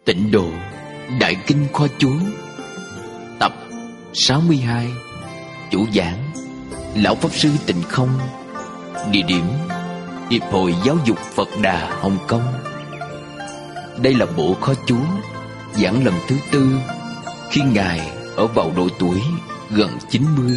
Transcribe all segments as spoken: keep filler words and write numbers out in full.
Tịnh độ Đại Kinh Kho Chú, tập sáu mươi hai. Chủ giảng Lão Pháp Sư Tịnh Không. Địa điểm Hiệp hội Giáo dục Phật Đà Hồng Kông. Đây là bộ kho chú giảng lần thứ tư khi Ngài ở vào độ tuổi gần chín mươi.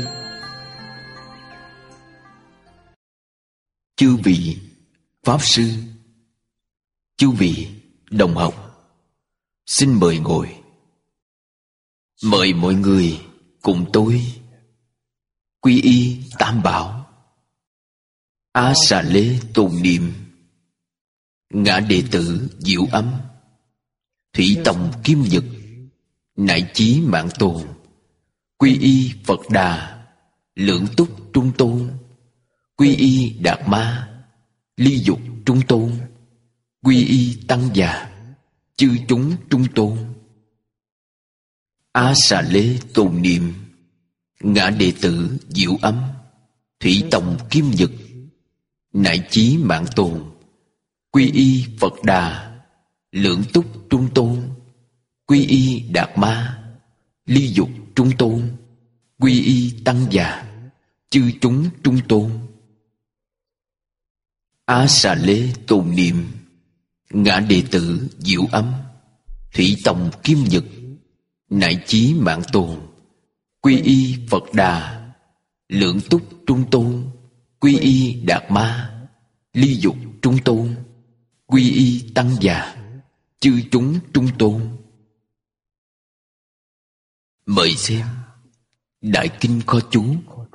Chư vị Pháp Sư, chư vị đồng học, xin mời ngồi. Mời mọi người cùng tôi quy y Tam Bảo, A Xà Lê tồn niệm, Ngã Đệ Tử Diệu Âm, Thủy Tòng Kim Nhật, Nại Chí Mạng Tồn, quy y Phật Đà, Lưỡng Túc Trung Tôn, quy y Đạt Ma, Ly Dục Trung Tôn, quy y Tăng Già, chư chúng Trung Tôn. A Xà Lê tồn niệm, Ngã Đệ Tử Diệu Âm, Thủy Tòng Kim Nhật, Nại Chí Mạng Tồn, quy y Phật Đà, Lưỡng Túc Trung Tôn, quy y Đạt Ma, Ly Dục Trung Tôn, quy y Tăng Già, chư chúng Trung Tôn. A Xà Lê tồn niệm, Ngã Đệ Tử Diệu Âm, Thủy Tòng Kim Nhật, Nại Chí Mạng Tồn, quy y Phật Đà, Lưỡng Túc Trung Tôn, quy y Đạt Ma, Ly Dục Trung Tôn, quy y Tăng Già, chư chúng Trung Tôn. Mời xem Đại Kinh Kho Chú,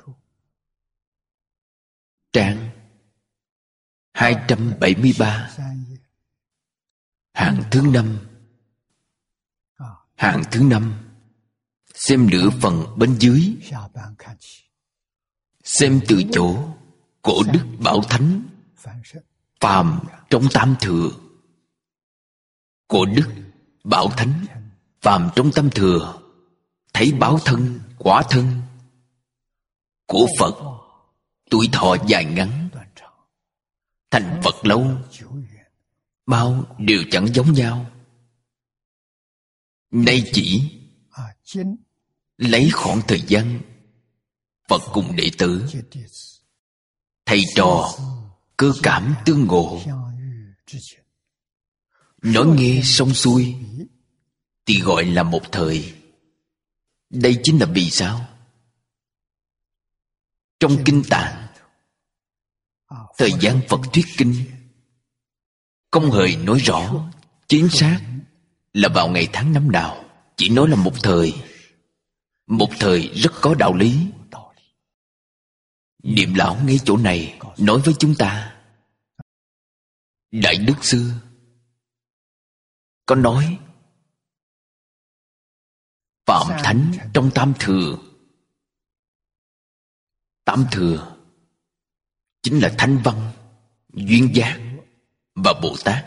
trang hai trăm bảy mươi ba, hạng thứ năm. Hạng thứ năm, xem nửa phần bên dưới. Xem từ chỗ Cổ Đức Bảo Thánh phàm trong Tam Thừa. Cổ Đức Bảo Thánh phàm trong Tam Thừa thấy báo thân, quả thân của Phật tuổi thọ dài ngắn, thành Phật lâu, bao đều chẳng giống nhau. Nay chỉ lấy khoảng thời gian Phật cùng đệ tử, thầy trò cơ cảm tương ngộ, nói nghe xong xuôi thì gọi là một thời. Đây chính là vì sao trong Kinh Tạng thời gian Phật thuyết kinh không hề nói rõ chính xác là vào ngày tháng năm nào, chỉ nói là một thời. Một thời rất có đạo lý. Niệm lão ngay chỗ này nói với chúng ta, Đại Đức xưa có nói phạm thánh trong Tam Thừa. Tam Thừa chính là Thanh Văn, Duyên Giác và Bồ Tát.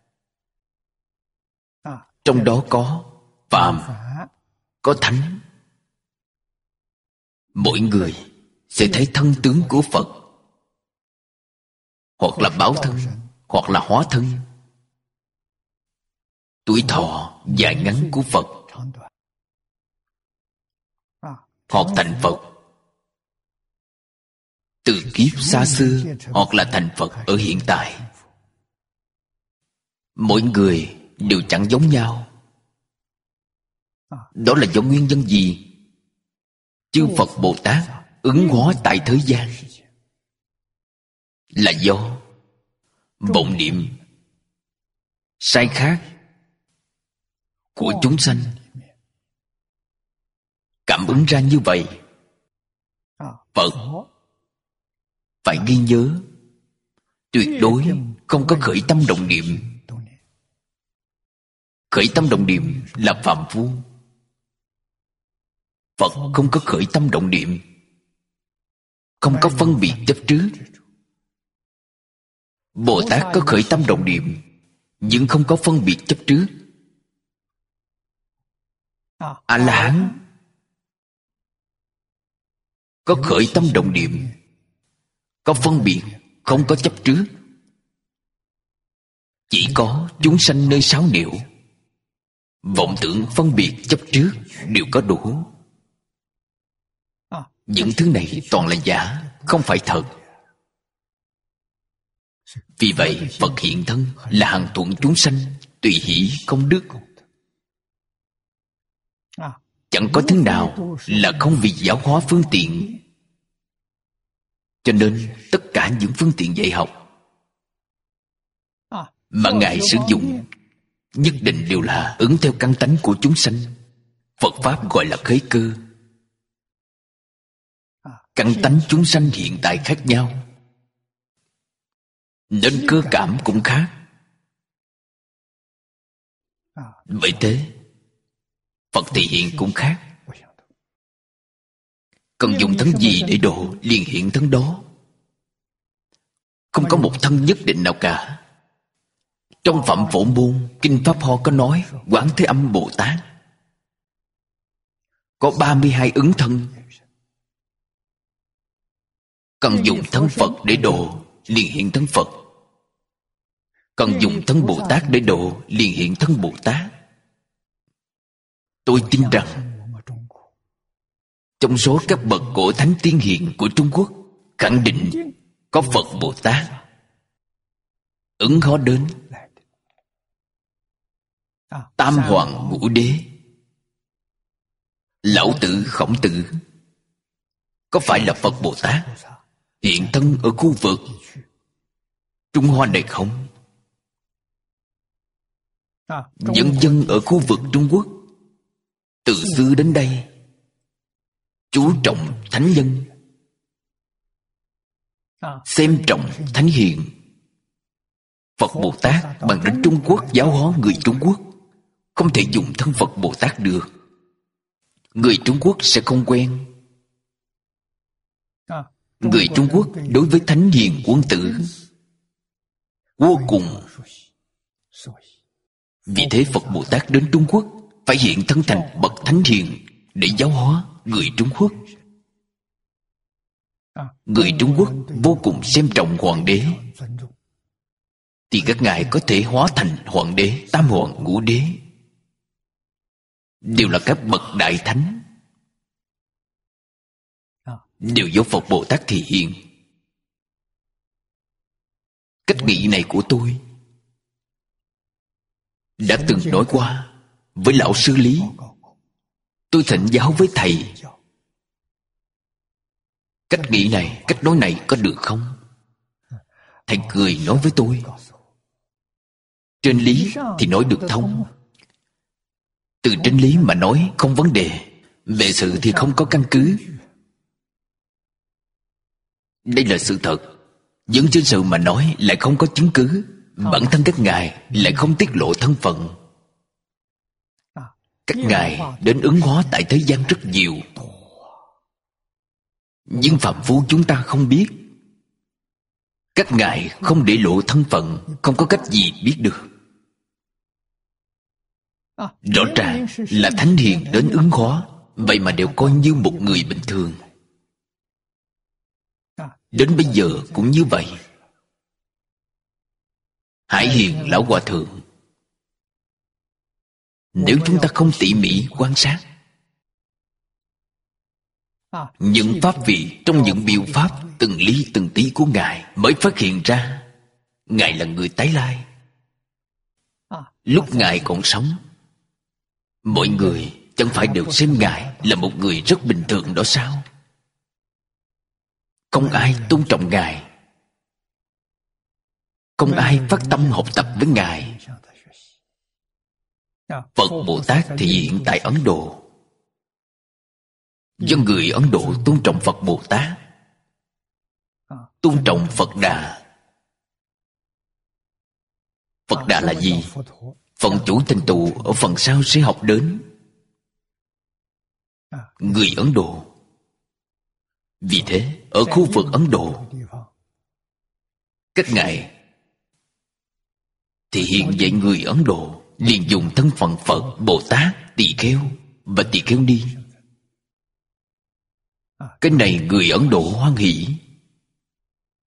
Trong đó có phàm, có thánh. Mỗi người sẽ thấy thân tướng của Phật, hoặc là báo thân, hoặc là hóa thân. Tuổi thọ dài ngắn của Phật, hoặc thành Phật từ kiếp xa xưa, hoặc là thành Phật ở hiện tại. Mỗi người đều chẳng giống nhau. Đó là do nguyên nhân gì? Chư Phật Bồ Tát ứng hóa tại thế gian là do vọng niệm sai khác của chúng sanh cảm ứng ra như vậy. Phật phải ghi nhớ, tuyệt đối không có khởi tâm động niệm. Khởi tâm động niệm là phàm phu. Phật không có khởi tâm động niệm, không có phân biệt chấp trước. Bồ Tát có khởi tâm động niệm, nhưng không có phân biệt chấp trước. A-la-hán có khởi tâm động niệm, có phân biệt, không có chấp trước. Chỉ có chúng sanh nơi sáu niệu vọng tưởng phân biệt chấp trước đều có đủ. Những thứ này toàn là giả, không phải thật. Vì vậy Phật hiện thân là hằng thuận chúng sanh, tùy hỷ công đức. Chẳng có thứ nào là không vì giáo hóa phương tiện. Cho nên tất cả những phương tiện dạy học mà Ngài sử dụng nhất định đều là ứng theo căn tánh của chúng sanh. Phật Pháp gọi là khế cơ. Căn tánh chúng sanh hiện tại khác nhau, nên cơ cảm cũng khác. Bởi thế Phật thị hiện cũng khác. Cần dùng thân gì để độ, liền hiện thân đó. Không có một thân nhất định nào cả. Trong Phạm Phổ Môn Kinh Pháp Hoa có nói Quán Thế Âm Bồ Tát có ba mươi hai ứng thân. Cần dùng thân Phật để độ, liền hiện thân Phật. Cần dùng thân Bồ Tát để độ, liền hiện thân Bồ Tát. Tôi tin rằng trong số các bậc cổ thánh tiên hiền của Trung Quốc, khẳng định có Phật Bồ Tát ứng hóa đến. Tam Hoàng Ngũ Đế, Lão Tử Khổng Tử, có phải là Phật Bồ Tát hiện thân ở khu vực Trung Hoa này không? Nhân dân ở khu vực Trung Quốc từ xưa đến đây chú trọng thánh nhân, xem trọng thánh hiền. Phật Bồ Tát bằng đến Trung Quốc giáo hóa người Trung Quốc, không thể dùng thân Phật Bồ Tát được. Người Trung Quốc sẽ không quen. Người Trung Quốc đối với thánh hiền quân tử vô cùng. Vì thế Phật Bồ Tát đến Trung Quốc phải hiện thân thành bậc thánh hiền để giáo hóa người Trung Quốc. Người Trung Quốc vô cùng xem trọng hoàng đế, thì các ngài có thể hóa thành hoàng đế, tam hoàng ngũ đế, đều là các bậc đại thánh, đều do Phật Bồ Tát thể hiện. Cách nghĩ này của tôi đã từng nói qua với lão sư Lý. Tôi thỉnh giáo với thầy, cách nghĩ này, cách nói này có được không? Thầy cười nói với tôi, trên lý thì nói được thông. Từ trên lý mà nói không vấn đề, về sự thì không có căn cứ. Đây là sự thật. Dẫn trên sự mà nói lại không có chứng cứ. Bản thân các ngài lại không tiết lộ thân phận. Các ngài đến ứng hóa tại thế gian rất nhiều, nhưng phàm phu chúng ta không biết. Các ngài không để lộ thân phận, không có cách gì biết được. Rõ ràng là thánh hiền đến ứng hóa, vậy mà đều coi như một người bình thường. Đến bây giờ cũng như vậy. Hải Hiền Lão Hòa Thượng, nếu chúng ta không tỉ mỉ quan sát những pháp vị trong những biểu pháp từng ly từng tí của Ngài, mới phát hiện ra Ngài là người tái lai. Lúc Ngài còn sống, mọi người chẳng phải đều xem Ngài là một người rất bình thường đó sao? Không ai tôn trọng Ngài, không ai phát tâm học tập với Ngài. Phật Bồ Tát thì hiện tại Ấn Độ, do người Ấn Độ tôn trọng Phật Bồ Tát, tôn trọng Phật Đà. Phật Đà là gì? Phận chủ thành tựu ở phần sau sẽ học đến. Người Ấn Độ. Vì thế ở khu vực Ấn Độ, các ngài thì hiện dạy người Ấn Độ liền dùng thân phận Phật, Bồ Tát, Tỳ Kheo và Tỳ Kheo Ni. Cái này người Ấn Độ hoan hỷ.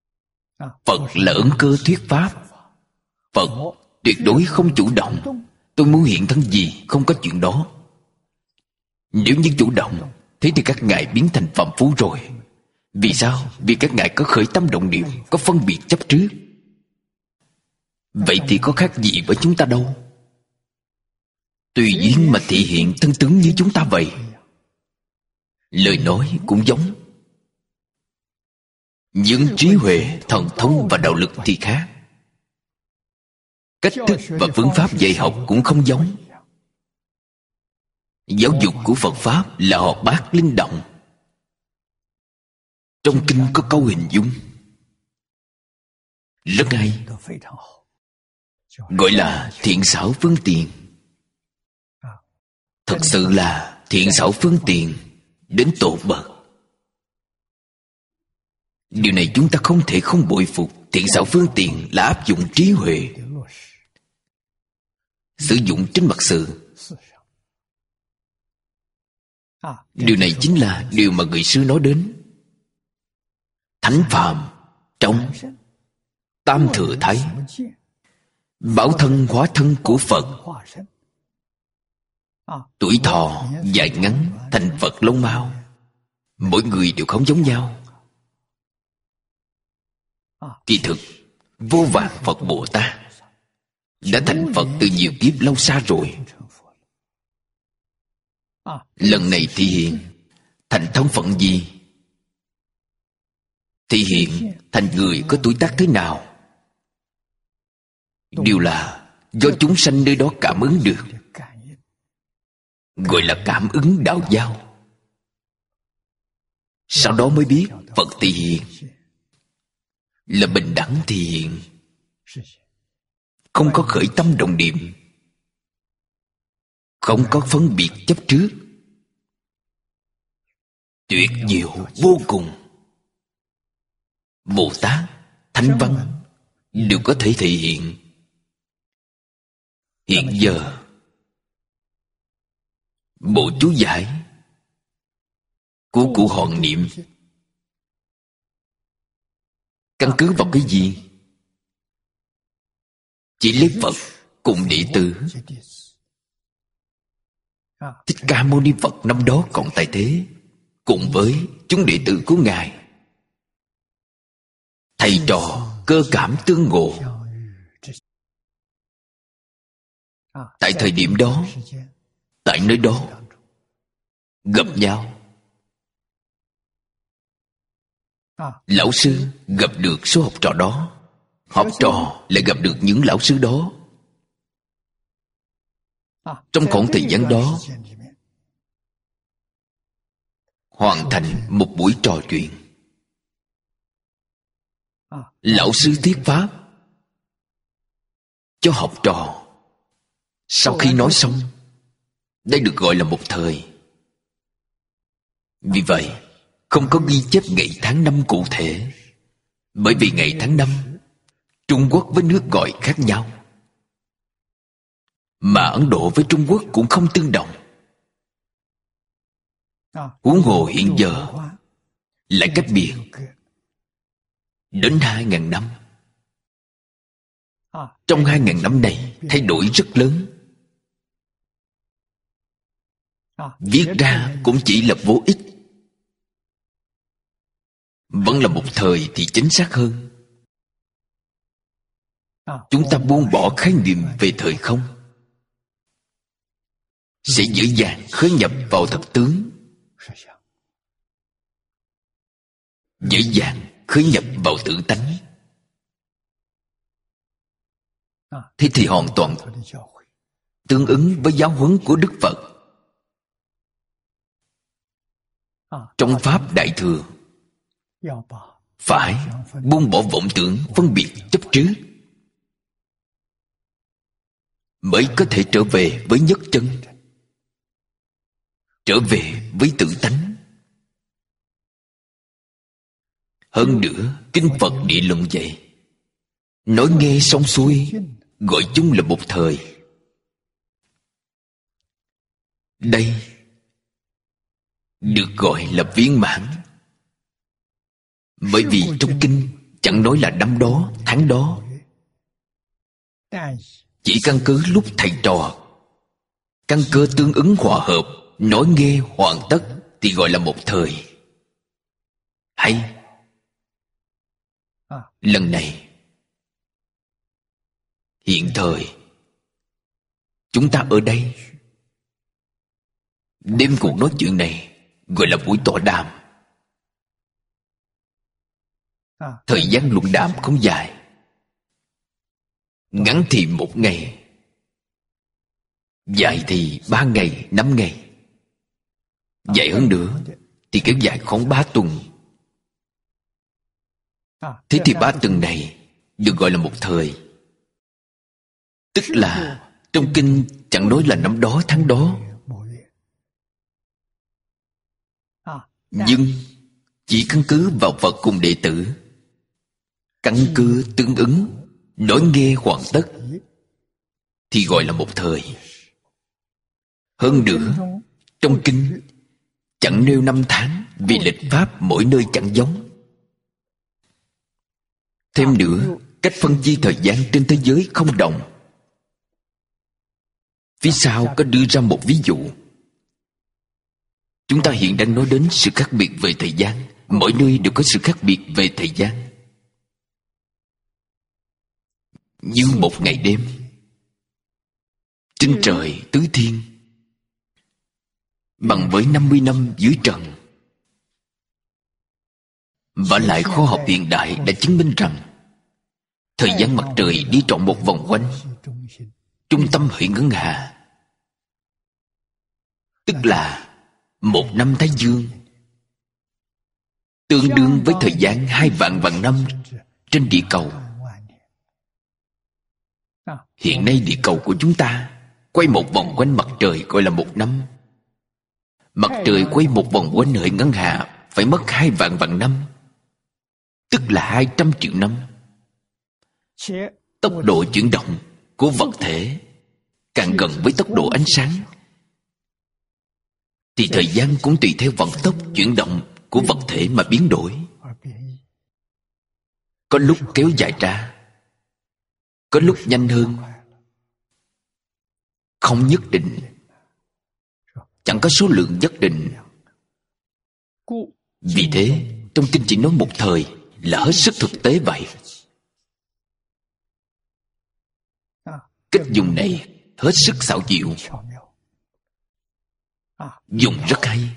Phật là ứng cơ thuyết pháp. Phật tuyệt đối không chủ động, tôi muốn hiện thân gì, không có chuyện đó. Nếu như chủ động, thế thì các ngài biến thành phàm phu rồi. Vì sao? Vì các ngài có khởi tâm động niệm, có phân biệt chấp trước. Vậy thì có khác gì với chúng ta đâu. Tùy duyên mà thị hiện thân tướng như chúng ta vậy. Lời nói cũng giống. Nhưng trí huệ, thần thông và đạo lực thì khác. Cách thức và phương pháp dạy học cũng không giống. Giáo dục của Phật Pháp là hoạt bát linh động. Trong kinh có câu hình dung rất hay, gọi là thiện xảo phương tiện. Thật sự là thiện xảo phương tiện đến tột bậc. Điều này chúng ta không thể không bội phục. Thiện xảo phương tiện là áp dụng trí huệ, sử dụng trên mặt sự. Điều này chính là điều mà người xưa nói đến thánh phàm trong tam thừa thái, bảo thân hóa thân của Phật. Tuổi thọ dài ngắn thành Phật lông mau, mỗi người đều không giống nhau. Kỳ thực vô vàn Phật Bồ Tát đã thành Phật từ nhiều kiếp lâu xa rồi. Lần này thị hiện thành thân phận gì? Thị hiện thành người có tuổi tác thế nào? Điều là do chúng sanh nơi đó cảm ứng được, gọi là cảm ứng đạo giao. Sau đó mới biết Phật thị hiện là bình đẳng thị hiện, không có khởi tâm động niệm, không có phân biệt chấp trước, tuyệt diệu vô cùng. Bồ Tát, Thánh Văn đều có thể thể hiện. Hiện giờ bộ chú giải của cụ Hoàng Niệm căn cứ vào cái gì? Chỉ lấy Phật cùng đệ tử. Thích Ca Mâu Ni Phật năm đó còn tại thế, cùng với chúng đệ tử của Ngài, thầy trò cơ cảm tương ngộ. Tại thời điểm đó, tại nơi đó gặp nhau. Lão sư gặp được số học trò đó, học trò lại gặp được những lão sư đó. Trong khoảng thời gian đó hoàn thành một buổi trò chuyện. Lão sư thuyết pháp cho học trò. Sau khi nói xong, đây được gọi là một thời. Vì vậy không có ghi chép ngày tháng năm cụ thể, bởi vì ngày tháng năm Trung Quốc với nước gọi khác nhau, mà Ấn Độ với Trung Quốc cũng không tương đồng. Huống hồ hiện giờ lại cách biệt đến hai ngàn năm. Trong hai ngàn năm này thay đổi rất lớn. Viết ra cũng chỉ là vô ích. Vẫn là một thời thì chính xác hơn. Chúng ta buông bỏ khái niệm về thời không, sẽ dễ dàng khởi nhập vào thật tướng, dễ dàng khởi nhập vào tự tánh. Thế thì hoàn toàn tương ứng với giáo huấn của Đức Phật. Trong Pháp Đại Thừa, phải buông bỏ vọng tưởng phân biệt chấp trước, mới có thể trở về với nhất chân, trở về với tự tánh. Hơn nữa, Kinh Phật Địa Luận vậy, nói nghe xong xuôi, gọi chung là một thời. Đây được gọi là viên mãn. Bởi vì trong kinh chẳng nói là năm đó, tháng đó, chỉ căn cứ lúc thầy trò Căn cơ tương ứng hòa hợp, nói nghe hoàn tất thì gọi là một thời. Hay. Lần này hiện thời chúng ta ở đây đêm cuộc nói chuyện này gọi là buổi tọa đàm. Thời gian luận đàm không dài, ngắn thì một ngày, dài thì ba ngày, năm ngày, dài hơn nữa thì kéo dài khoảng ba tuần. Thế thì ba tuần này được gọi là một thời. Tức là trong kinh chẳng nói là năm đó tháng đó, nhưng chỉ căn cứ vào Phật cùng đệ tử, căn cứ tương ứng, nói nghe hoàn tất thì gọi là một thời. Hơn nữa, trong kinh chẳng nêu năm tháng vì lịch pháp mỗi nơi chẳng giống. Thêm nữa, cách phân chia thời gian trên thế giới không đồng. Phía sau có đưa ra một ví dụ. Chúng ta hiện đang nói đến sự khác biệt về thời gian. Mỗi nơi đều có sự khác biệt về thời gian. Như một ngày đêm trên trời tứ thiên bằng với năm mươi năm dưới trần. Và lại khoa học hiện đại đã chứng minh rằng thời gian mặt trời đi trọn một vòng quanh trung tâm hệ ngân hà, tức là một năm Thái Dương tương đương với thời gian hai vạn vạn năm trên địa cầu. Hiện nay địa cầu của chúng ta quay một vòng quanh mặt trời gọi là một năm. Mặt trời quay một vòng quanh hệ ngân hà phải mất hai vạn vạn năm, tức là hai trăm triệu năm. Tốc độ chuyển động của vật thể càng gần với tốc độ ánh sáng thì thời gian cũng tùy theo vận tốc chuyển động của vật thể mà biến đổi. Có lúc kéo dài ra, có lúc nhanh hơn, không nhất định, chẳng có số lượng nhất định. Vì thế trong kinh chỉ nói một thời là hết sức thực tế vậy. Cách dùng này hết sức xảo diệu, dùng rất hay.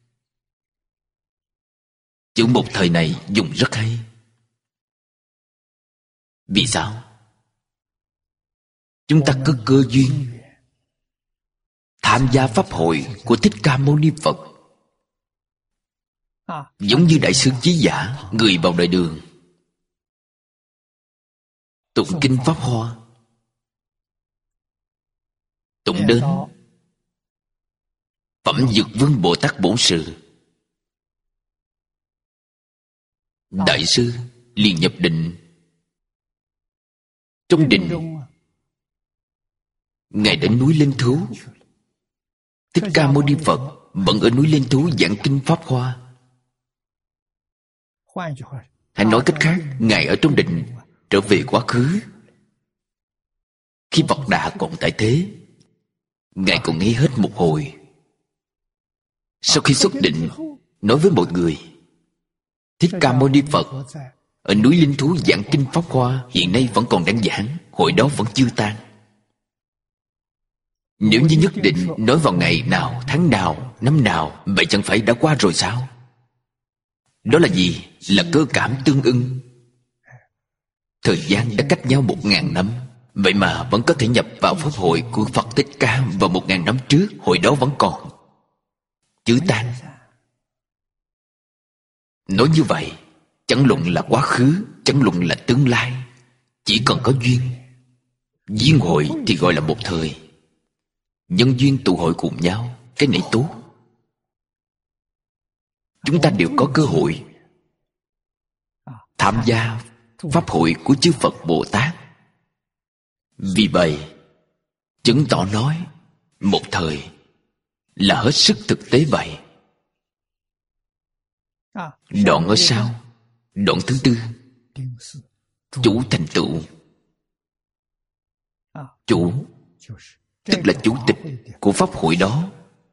Chữ một thời này dùng rất hay. Vì sao? Chúng ta có cơ duyên tham gia pháp hội của Thích Ca Mâu Ni Phật, giống như Đại sư Chí Giả người vào đời Đường tụng kinh Pháp Hoa, tụng đến Phẩm Dược Vương Bồ Tát Bổn Sự. Đại sư liền nhập định. Trong định, Ngài đến núi Linh Thú. Thích Ca Mâu Ni Phật vẫn ở núi Linh Thú giảng kinh Pháp Hoa. Hay nói cách khác, Ngài ở trong định trở về quá khứ. Khi Phật Đà còn tại thế, Ngài còn nghe hết một hồi. Sau khi xuất định, nói với mọi người, Thích Ca Mâu Ni Phật ở núi Linh Thú giảng kinh Pháp Hoa hiện nay vẫn còn đang giảng, hội đó vẫn chưa tan. Nếu như nhất định nói vào ngày nào, tháng nào, năm nào, vậy chẳng phải đã qua rồi sao? Đó là gì? Là cơ cảm tương ưng. Thời gian đã cách nhau một ngàn năm, vậy mà vẫn có thể nhập vào pháp hội của Phật Thích Ca vào một ngàn năm trước, hội đó vẫn còn chưa tan. Nói như vậy, chẳng luận là quá khứ, chẳng luận là tương lai, chỉ cần có duyên. Duyên hội thì gọi là một thời. Nhân duyên tụ hội cùng nhau, cái này tốt. Chúng ta đều có cơ hội tham gia pháp hội của chư Phật Bồ Tát. Vì vậy, chứng tỏ nói một thời là hết sức thực tế vậy. Đoạn ở sau, đoạn thứ tư, chủ thành tựu. Chủ tức là chủ tịch của pháp hội đó.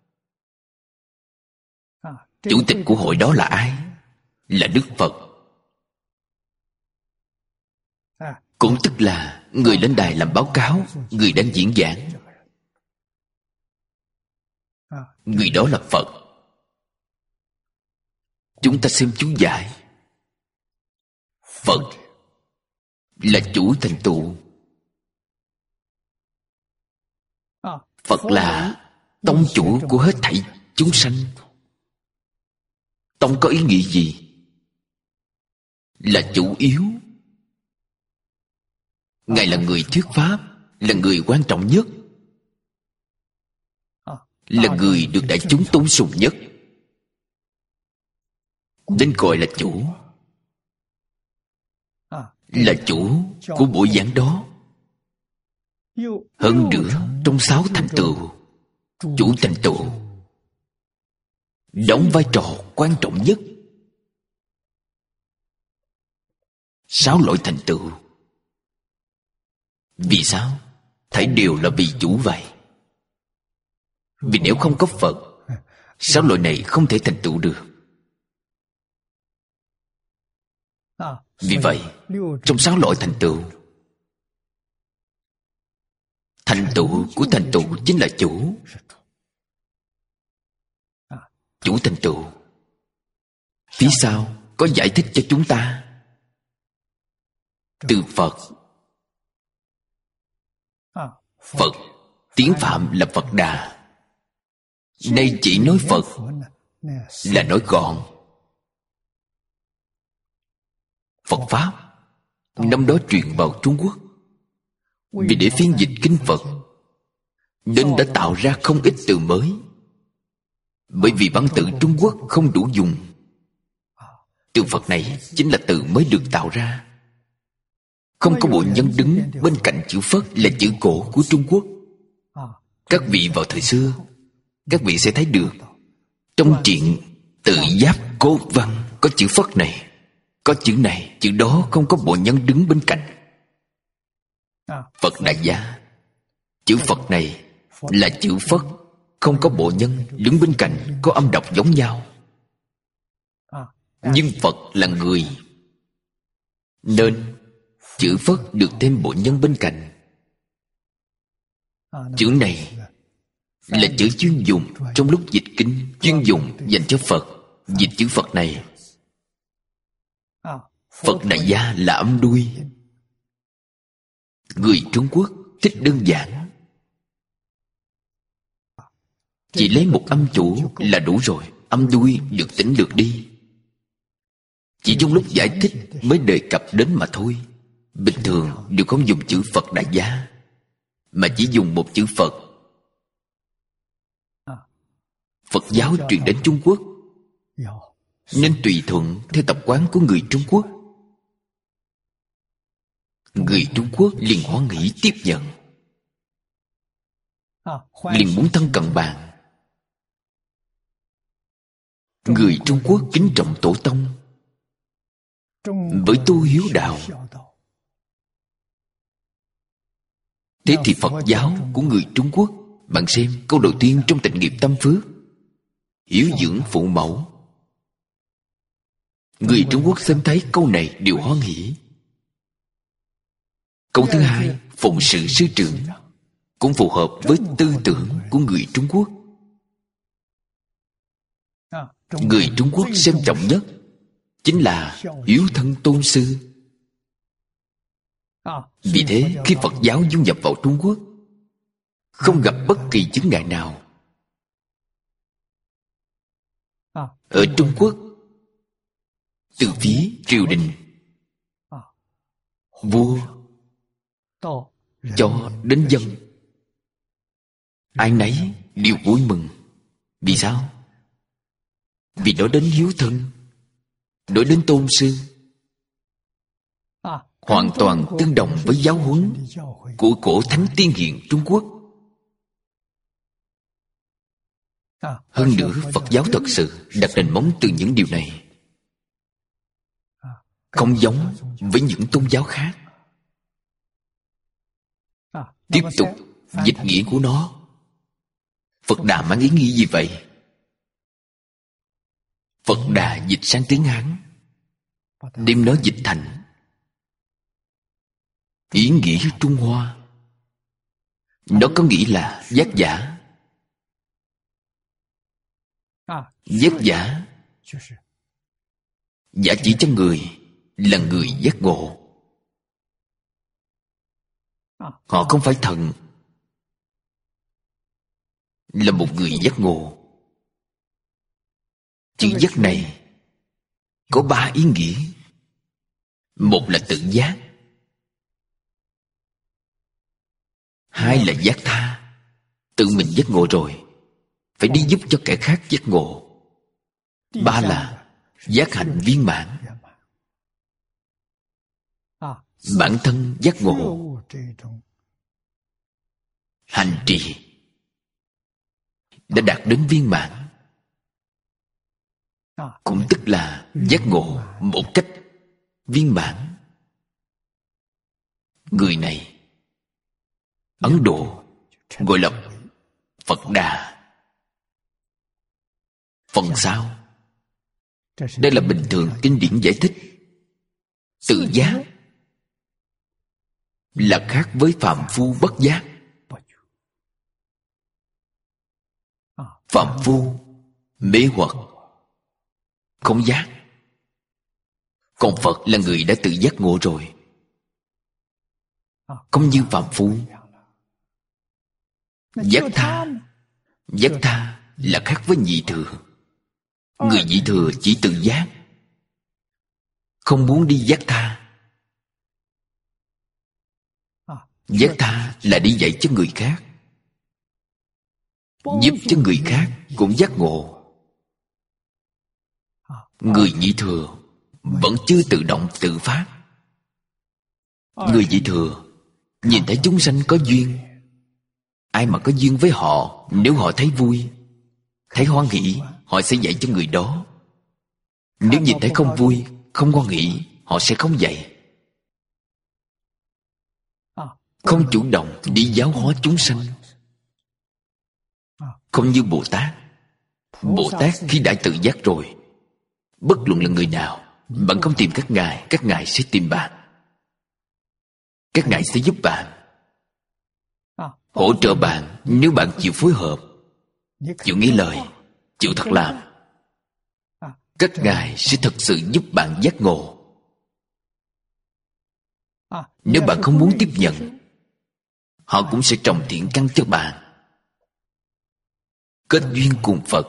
Chủ tịch của hội đó là ai? Là Đức Phật. Cũng tức là người lên đài làm báo cáo, người đang diễn giảng, người đó là Phật. Chúng ta xem chú giải. Phật là chủ thành tựu. Phật là tông chủ của hết thảy chúng sanh. Tông có ý nghĩa gì? Là chủ yếu. Ngài là người thuyết pháp, là người quan trọng nhất, là người được đại chúng tôn sùng nhất, nên gọi là chủ. Là chủ của buổi giảng đó. Hơn nữa, trong sáu thành tựu, chủ thành tựu đóng vai trò quan trọng nhất. Sáu loại thành tựu. Vì sao? Thảy đều là vì chủ vậy. Vì nếu không có Phật, sáu loại này không thể thành tựu được. Vì vậy, trong sáu loại thành tựu, thành tựu của thành tựu chính là chủ. Chủ thành tựu. Phía sau có giải thích cho chúng ta. Từ Phật. Phật, tiếng Phạm là Phật Đà. Nay chỉ nói Phật là nói gọn. Phật Pháp năm đó truyền vào Trung Quốc. Vì để phiên dịch kinh Phật nên đã tạo ra không ít từ mới. Bởi vì văn tự Trung Quốc không đủ dùng. Từ Phật này chính là từ mới được tạo ra. Không có bộ nhân đứng bên cạnh chữ Phật là chữ cổ của Trung Quốc. Các vị vào thời xưa, các vị sẽ thấy được trong truyện Tự Giáp Cố Văn có chữ Phật này, có chữ này, chữ đó, không có bộ nhân đứng bên cạnh. Phật Đại Gia, chữ Phật này là chữ Phật, không có bộ nhân đứng bên cạnh, có âm đọc giống nhau. Nhưng Phật là người, nên chữ Phật được thêm bộ nhân bên cạnh. Chữ này là chữ chuyên dùng trong lúc dịch kinh, chuyên dùng dành cho Phật. Dịch chữ Phật này, Phật Đại Gia là âm đuôi. Người Trung Quốc thích đơn giản, chỉ lấy một âm chủ là đủ rồi. Âm đuôi được tính lược đi. Chỉ trong lúc giải thích mới đề cập đến mà thôi. Bình thường đều không dùng chữ Phật Đại Gia, mà chỉ dùng một chữ Phật. Phật giáo truyền đến Trung Quốc nên tùy thuận theo tập quán của người Trung Quốc. Người Trung Quốc liền hoan hỷ tiếp nhận, liền muốn thân cận bạn. Người Trung Quốc kính trọng tổ tông, với tu hiếu đạo. Thế thì Phật giáo của người Trung Quốc, bạn xem câu đầu tiên trong Tịnh Nghiệp Tâm Phước: hiếu dưỡng phụ mẫu. Người Trung Quốc xem thấy câu này đều hoan hỷ. Câu thứ hai, phụng sự sư trưởng, cũng phù hợp với tư tưởng của người Trung Quốc. Người Trung Quốc xem trọng nhất chính là hiếu thân tôn sư. Vì thế khi Phật giáo du nhập vào Trung Quốc, không gặp bất kỳ chướng ngại nào. Ở Trung Quốc, từ phía triều đình, vua cho đến dân, ai nấy đều vui mừng. Vì sao? Vì nói đến hiếu thân, nói đến tôn sư, hoàn toàn tương đồng với giáo huấn của cổ thánh tiên hiền Trung Quốc. Hơn nữa, Phật giáo thật sự đặt nền móng từ những điều này, không giống với những tôn giáo khác. Tiếp tục Dịch nghĩa của nó, Phật Đà mang ý nghĩa gì vậy? Phật Đà dịch sang tiếng Hán, đem nó dịch thành ý nghĩa Trung Hoa. Nó có nghĩa là giác giả. Giác giả, giả chỉ cho người là người giác ngộ. Họ không phải thần, là một người giác ngộ. Chữ giác này có ba ý nghĩa. Một là tự giác, hai là giác tha, tự mình giác ngộ rồi phải đi giúp cho kẻ khác giác ngộ. Ba là giác hạnh viên mãn, bản thân giác ngộ. Hành trì đã đạt đến viên mãn, cũng tức là giác ngộ một cách viên mãn. Người này Ấn Độ gọi là Phật Đà. Phần sau, đây là bình thường kinh điển giải thích. Tự giác là khác với phàm phu bất giác. Phàm phu mê hoặc không giác, còn Phật là người đã tự giác ngộ rồi. Không như phàm phu. Giác tha, giác tha là khác với nhị thừa. Người nhị thừa chỉ tự giác, không muốn đi giác tha. Giác tha là đi dạy cho người khác, giúp cho người khác cũng giác ngộ. Người nhị thừa vẫn chưa tự động tự phát. Người nhị thừa nhìn thấy chúng sanh có duyên, ai mà có duyên với họ, nếu họ thấy vui, thấy hoan hỷ, họ sẽ dạy cho người đó. Nếu nhìn thấy không vui, không hoan hỷ, họ sẽ không dạy. Không chủ động đi giáo hóa chúng sanh. Không như Bồ Tát. Bồ Tát khi đã tự giác rồi, bất luận là người nào, bạn không tìm các ngài, các ngài sẽ tìm bạn. Các ngài sẽ giúp bạn, hỗ trợ bạn nếu bạn chịu phối hợp, chịu nghe lời, chịu thật làm. Các ngài sẽ thật sự giúp bạn giác ngộ. Nếu bạn không muốn tiếp nhận, họ cũng sẽ trồng thiện căn cho bạn, kết duyên cùng Phật.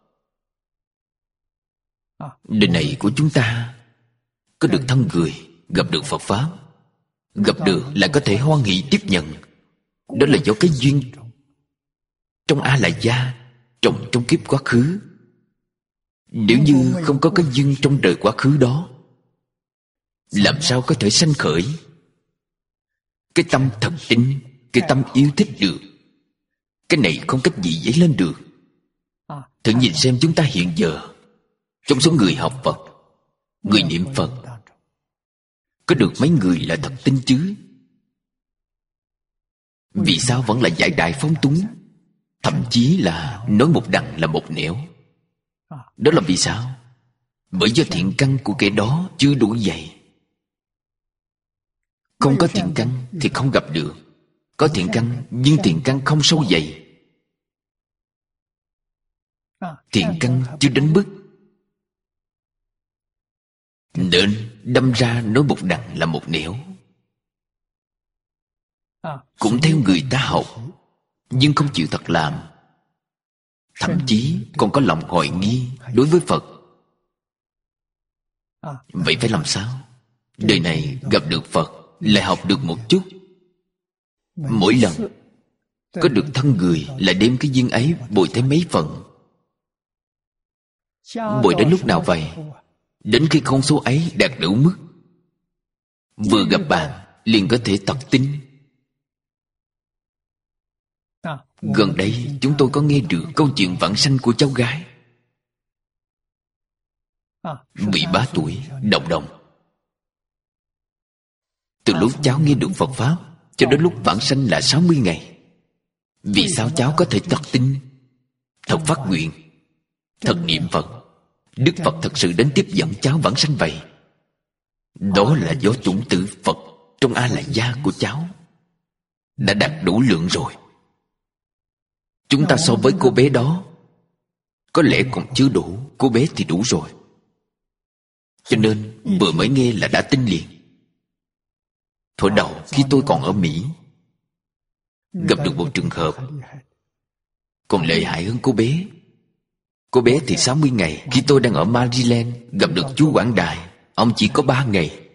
Đời này của chúng ta có được thân người, gặp được Phật Pháp, gặp được là có thể hoan hỷ tiếp nhận. Đó là do cái duyên trong A Lại Gia, trồng trong kiếp quá khứ. Nếu như không có cái duyên trong đời quá khứ đó, làm sao có thể sanh khởi cái tâm thật tín, cái tâm yêu thích được? Cái này không cách gì dấy lên được. Thử nhìn xem chúng ta hiện giờ, trong số người học Phật, người niệm Phật, có được mấy người là thật tín chứ? Vì sao vẫn là giải đại phóng túng, thậm chí là nói một đằng là một nẻo? Đó là vì sao? Bởi do thiện căn của kẻ đó chưa đủ dày. Không có thiện căn thì không gặp được. Có thiện căn nhưng thiện căn không sâu dày. Thiện căn chưa đến mức nên đâm ra nói một đằng là một nẻo. Cũng theo người ta học, nhưng không chịu thật làm, thậm chí còn có lòng hoài nghi đối với Phật. Vậy phải làm sao? Đời này gặp được Phật, lại học được một chút. Mỗi lần có được thân người là đem cái duyên ấy bồi thêm mấy phần. Bồi đến lúc nào vậy? Đến khi con số ấy đạt đủ mức, vừa gặp bạn liền có thể thật tin. Gần đây chúng tôi có nghe được câu chuyện vãng sanh của cháu gái mười ba tuổi, Đồng Đồng. Từ lúc cháu nghe được Phật Pháp cho đến lúc vãng sanh là sáu mươi ngày. Vì sao cháu có thể thật tin, thật phát nguyện, thật niệm Phật, Đức Phật thật sự đến tiếp dẫn cháu vãng sanh vậy? Đó là do chủng tử Phật trong A Lại Gia của cháu đã đạt đủ lượng rồi. Chúng ta so với cô bé đó có lẽ còn chưa đủ, cô bé thì đủ rồi. Cho nên vừa mới nghe là đã tin liền. Thuở đầu khi tôi còn ở Mỹ, gặp được một trường hợp còn lợi hại hơn cô bé. Cô bé thì sáu mươi ngày. Khi tôi đang ở Maryland, gặp được chú Quảng Đại, ông chỉ có ba ngày.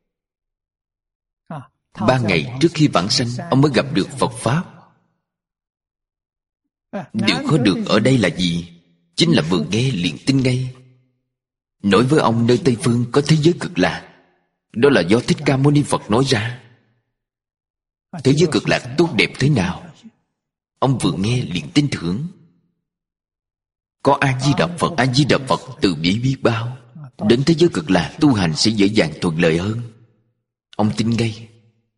Ba ngày trước khi vãng sanh, ông mới gặp được Phật Pháp. Điều khó được ở đây là gì? Chính là vừa nghe liền tin ngay. Nói với ông nơi Tây Phương có thế giới cực lạc, đó là do Thích Ca Mâu Ni Phật nói ra. Thế giới cực lạc tốt đẹp thế nào, ông vừa nghe liền tin tưởng. Có A Di Đà Phật, A Di Đà Phật từ bi biết bao, đến thế giới cực lạc tu hành sẽ dễ dàng thuận lợi hơn. Ông tin ngay.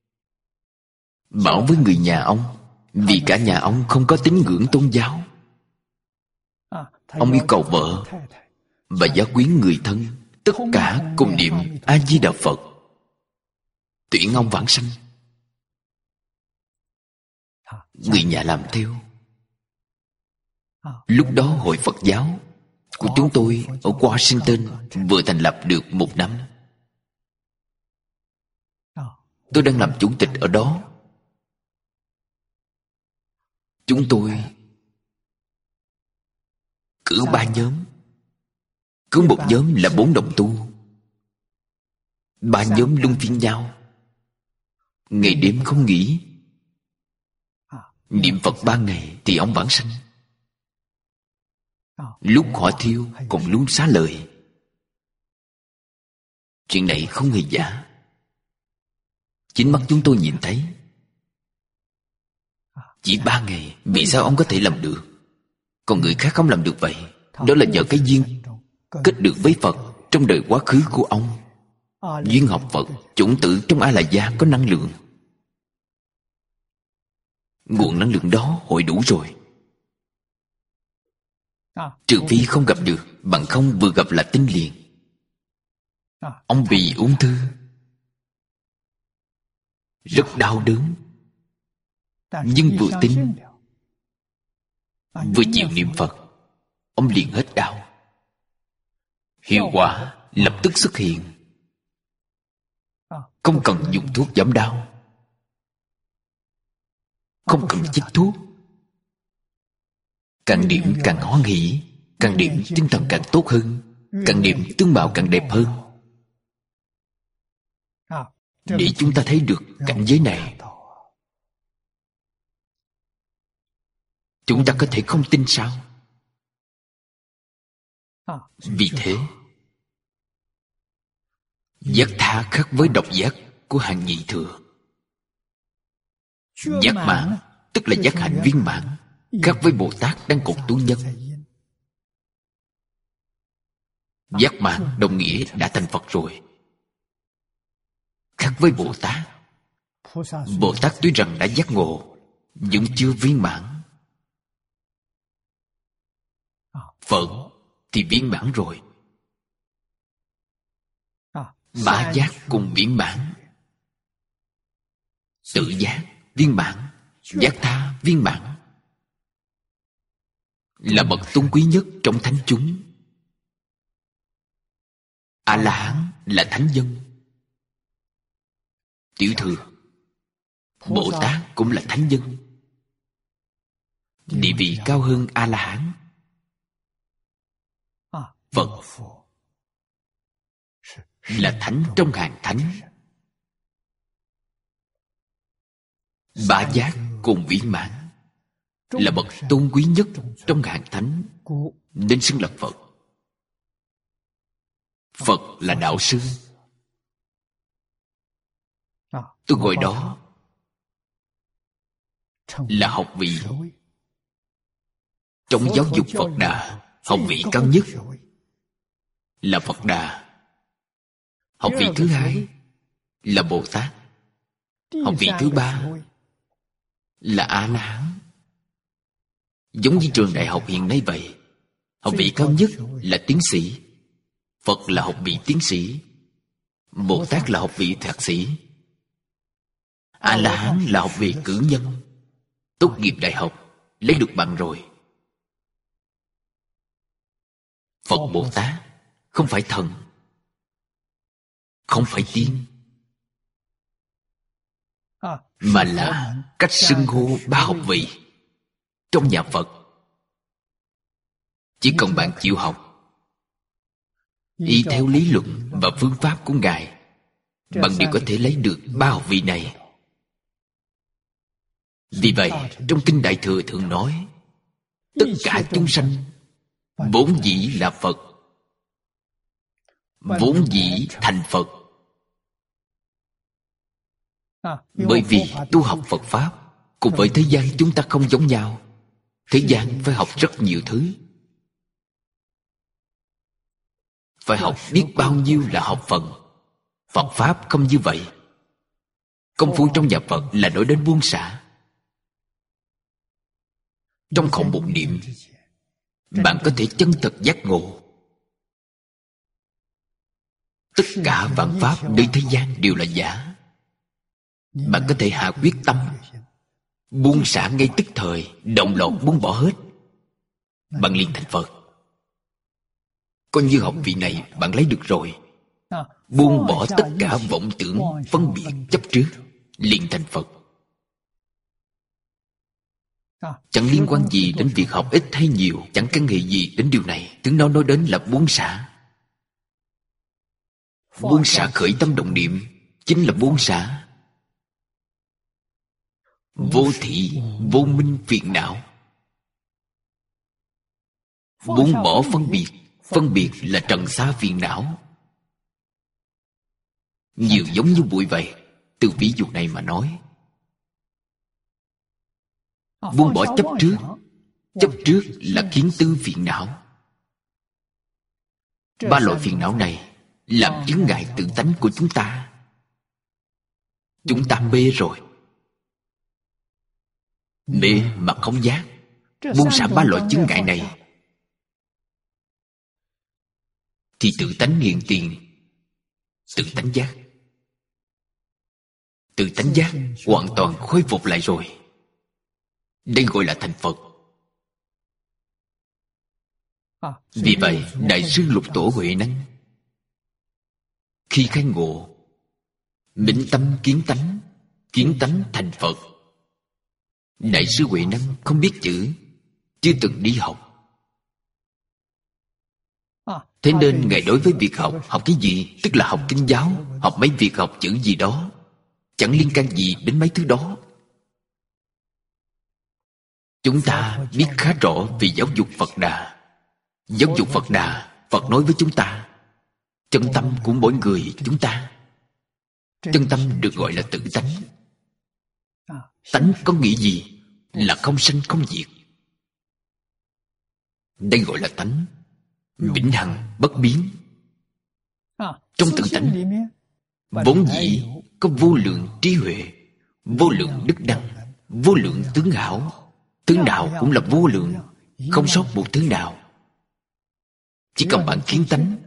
Bảo với người nhà ông, vì cả nhà ông không có tín ngưỡng tôn giáo. Ông yêu cầu vợ và gia quyến người thân tất cả cùng niệm A Di Đà Phật, tuyển ông vãng sanh. Người nhà làm theo. Lúc đó hội Phật giáo của chúng tôi ở Washington vừa thành lập được một năm. Tôi đang làm chủ tịch ở đó. Chúng tôi cử ba nhóm. Cứ một nhóm là bốn đồng tu. Ba nhóm luân phiên nhau, ngày đêm không nghỉ. Niệm Phật ba ngày thì ông vãng sanh. Lúc họ thiêu còn luôn xá lời. Chuyện này không hề giả. Chính mắt chúng tôi nhìn thấy. Chỉ ba ngày, vì sao ông có thể làm được, còn người khác không làm được vậy? Đó là nhờ cái duyên kết được với Phật trong đời quá khứ của ông. Duyên học Phật, chủng tử trong A Lại Gia có năng lượng. Nguồn năng lượng đó hội đủ rồi. Trừ phi không gặp được, bằng không vừa gặp là tin liền. Ông bị ung thư, rất đau đớn, nhưng vừa tin vừa chịu niệm Phật, ông liền hết đau. Hiệu quả lập tức xuất hiện. Không cần dùng thuốc giảm đau, không cần chích thuốc. Càng niệm càng hoan hỷ, càng niệm tinh thần càng tốt hơn, càng niệm tướng mạo càng đẹp hơn. Để chúng ta thấy được cảnh giới này, chúng ta có thể không tin sao? Vì thế, giác tha khác với độc giác của hàng nhị thừa. Giác mãn tức là giác hạnh viên mãn, khác với Bồ Tát đang còn tu nhân. Giác mãn đồng nghĩa đã thành Phật rồi. Khác với Bồ Tát, Bồ Tát tuy rằng đã giác ngộ vẫn chưa viên mãn. Phật thì viên mãn rồi. Bá giác cùng viên mãn. Tự giác viên mãn, giác tha viên mãn, là bậc tôn quý nhất trong thánh chúng. A La Hán là thánh nhân. Tiểu thừa, Bồ Tát cũng là thánh nhân. Địa vị cao hơn A La Hán. Phật là thánh trong hàng thánh. Bá giác cùng viên mãn, là bậc tôn quý nhất trong hàng thánh, nên xưng là Phật. Phật là đạo sư. Tôi gọi đó là học vị. Trong giáo dục Phật Đà, học vị cao nhất là Phật Đà. Học vị thứ hai là Bồ Tát. Học vị thứ ba là A La Hán. Giống như trường đại học hiện nay vậy. Học vị cao nhất là tiến sĩ. Phật là học vị tiến sĩ. Bồ Tát là học vị thạc sĩ. A-la-hán là học vị cử nhân. Tốt nghiệp đại học, lấy được bằng rồi. Phật Bồ Tát không phải thần, không phải tiên, mà là cách xưng hô ba học vị trong nhà Phật. Chỉ cần bạn chịu học, y theo lý luận và phương pháp của Ngài, bạn đều có thể lấy được ba học vị này. Vì vậy, trong Kinh Đại Thừa thường nói, tất cả chúng sanh vốn dĩ là Phật, vốn dĩ thành Phật. Bởi vì tu học Phật Pháp cùng với thế gian chúng ta không giống nhau. Thế gian phải học rất nhiều thứ, phải học biết bao nhiêu là học phần. Phật Pháp không như vậy. Công phu trong nhà Phật là nói đến buông xả. Trong không một niệm, bạn có thể chân thật giác ngộ. Tất cả vạn pháp nơi thế gian đều là giả. Bạn có thể hạ quyết tâm, buông xả ngay tức thời, động loạn buông bỏ hết, bạn liền thành Phật. Coi như học vị này bạn lấy được rồi, buông bỏ tất cả vọng tưởng, phân biệt, chấp trước, liền thành Phật. Chẳng liên quan gì đến việc học ít hay nhiều, chẳng căn hệ gì đến điều này. Tiếng nó nói đến là buông xả. Buông xả khởi tâm động niệm chính là buông xả vô thị, vô minh phiền não. Buông bỏ phân biệt. Phân biệt là trần sa phiền não. Nhiều giống như bụi vậy. Từ ví dụ này mà nói, buông bỏ chấp trước. Chấp trước là kiến tư phiền não. Ba loại phiền não này làm chướng ngại tự tánh của chúng ta. Chúng ta mê rồi. Mê mà không giác. Buông xả ba loại chướng ngại này thì tự tánh hiện tiền, tự tánh giác. Tự tánh giác hoàn toàn khôi phục lại rồi. Đây gọi là thành Phật. Vì vậy, Đại sư Lục Tổ Huệ Năng khi khai ngộ, minh tâm kiến tánh, kiến tánh thành Phật. Đại sư Huệ Năng không biết chữ, chưa từng đi học. Thế nên Ngài đối với việc học, học cái gì, tức là học kinh giáo, học mấy việc học chữ gì đó, chẳng liên can gì đến mấy thứ đó. Chúng ta biết khá rõ về giáo dục Phật Đà. Giáo dục Phật Đà, Phật nói với chúng ta, chân tâm của mỗi người chúng ta. Chân tâm được gọi là tự tánh. Tánh có nghĩa gì? Là không sanh không diệt. Đây gọi là tánh, vĩnh hằng bất biến. Trong tự tánh vốn dĩ có vô lượng trí huệ, vô lượng đức đăng, vô lượng tướng hảo. Thứ nào cũng là vô lượng, không sót một thứ nào. Chỉ cần bạn kiến tánh,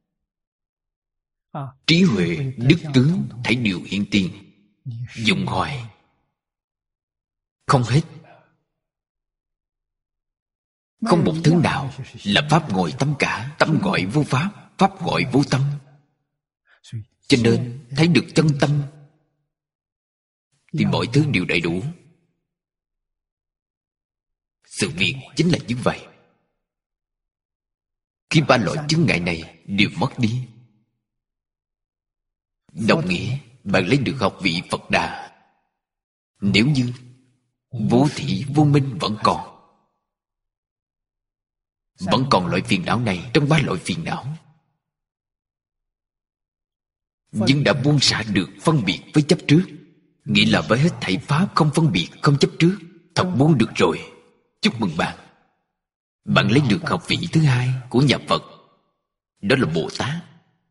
trí huệ, đức tướng thảy đều hiện tiền, dụng hoài không hết. Không một thứ nào là pháp ngồi tâm cả. Tâm gọi vô pháp, pháp gọi vô tâm. Cho nên thấy được chân tâm thì mọi thứ đều đầy đủ. Sự việc chính là như vậy. Khi ba loại chướng ngại này đều mất đi, đồng nghĩa bạn lấy được học vị Phật Đà. Nếu như vô thị vô minh vẫn còn, vẫn còn loại phiền não này trong ba loại phiền não, nhưng đã buông xả được phân biệt với chấp trước, nghĩa là với hết thảy pháp không phân biệt, không chấp trước, thật buông được rồi. Chúc mừng bạn. Bạn lấy được học vị thứ hai của nhà Phật, đó là Bồ Tát.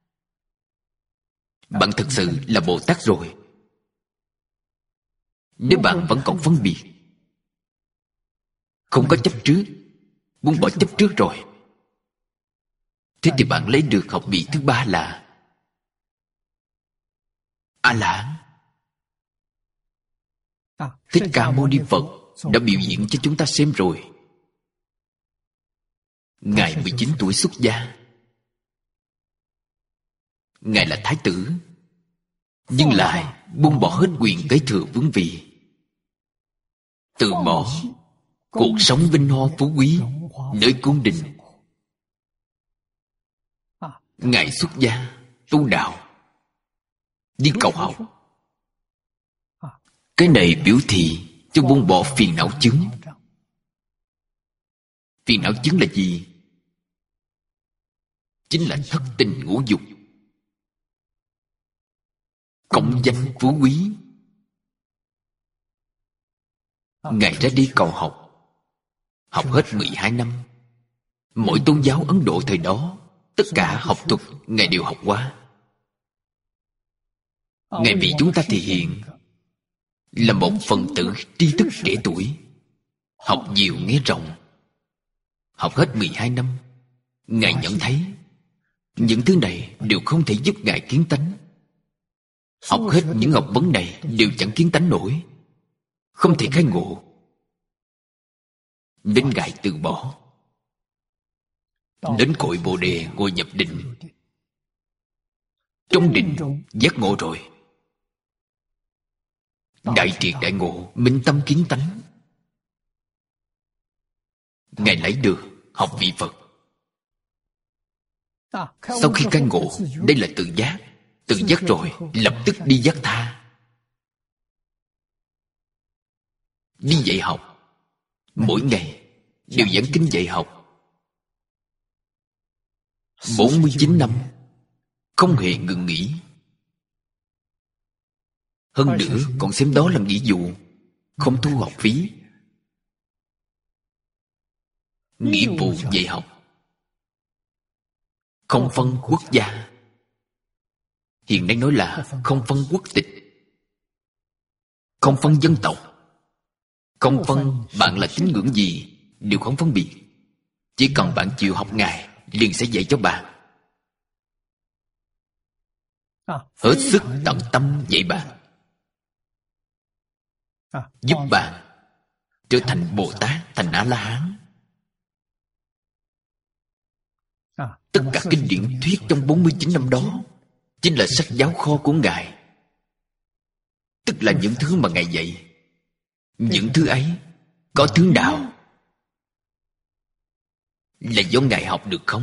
Bạn thực sự là Bồ Tát rồi. Nếu bạn vẫn còn phân biệt, không có chấp trước, buông bỏ chấp trước rồi. Thế thì bạn lấy được học vị thứ ba là A-la-hán. Thích Ca Mâu Ni Phật đã biểu diễn cho chúng ta xem rồi. Ngài mười chín tuổi xuất gia. Ngài là thái tử, nhưng lại buông bỏ hết quyền kế thừa vương vị, từ bỏ cuộc sống vinh hoa phú quý nơi cung đình. Ngài xuất gia tu đạo, đi cầu học. Cái này biểu thị cho buông bỏ phiền não chướng. Phiền não chướng là gì? Chính là thất tình ngũ dục, công danh phú quý. Ngài ra đi cầu học, học hết mười hai năm. Mỗi tôn giáo Ấn Độ thời đó, tất cả học thuật Ngài đều học qua. Ngài vì chúng ta thể hiện là một phần tử tri thức trẻ tuổi, học nhiều nghe rộng. Học hết mười hai năm, Ngài nhận thấy những thứ này đều không thể giúp Ngài kiến tánh. Học hết những học vấn này đều chẳng kiến tánh nổi, không thể khai ngộ, nên Ngài từ bỏ. Đến cội Bồ Đề ngồi nhập định. Trong định giác ngộ rồi, đại triệt đại ngộ, minh tâm kiến tánh. Ngài lấy được học vị Phật. Sau khi khai ngộ, đây là tự giác. Tự giác rồi, lập tức đi giác tha. Đi dạy học. Mỗi ngày đều giảng kinh dạy học. bốn mươi chín năm, không hề ngừng nghỉ. Hơn nữa còn xem đó là nghĩa vụ, không thu học phí. Nghĩa vụ dạy học, không phân quốc gia. Hiện nay nói là không phân quốc tịch, không phân dân tộc, không phân bạn là tín ngưỡng gì, đều không phân biệt. Chỉ cần bạn chịu học Ngài, liền sẽ dạy cho bạn. Hết sức tận tâm dạy bạn, giúp bạn trở thành Bồ Tát, thành A-la-hán. Tất cả kinh điển thuyết trong bốn mươi chín năm đó chính là sách giáo kho của Ngài. Tức là những thứ mà Ngài dạy. Những thứ ấy có thứ nào là do Ngài học được không?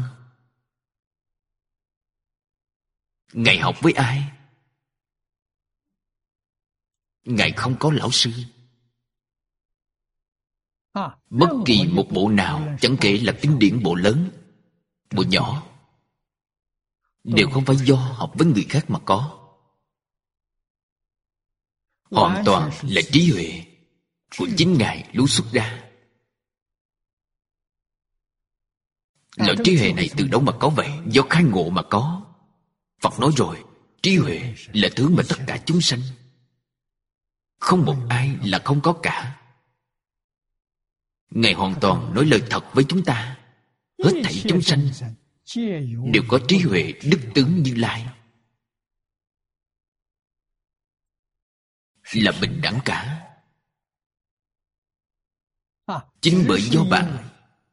Ngài học với ai? Ngài không có lão sư. Bất kỳ một bộ nào, chẳng kể là kinh điển bộ lớn, bộ nhỏ, đều không phải do học với người khác mà có. Hoàn toàn là trí huệ của chính Ngài lưu xuất ra. Loại trí huệ này từ đâu mà có vậy? Do khai ngộ mà có. Phật nói rồi, trí huệ là thứ mà tất cả chúng sanh, không một ai là không có cả. Ngài hoàn toàn nói lời thật với chúng ta. Hết thảy chúng sanh đều có trí huệ đức tướng Như Lai, là bình đẳng cả. Chính bởi do bạn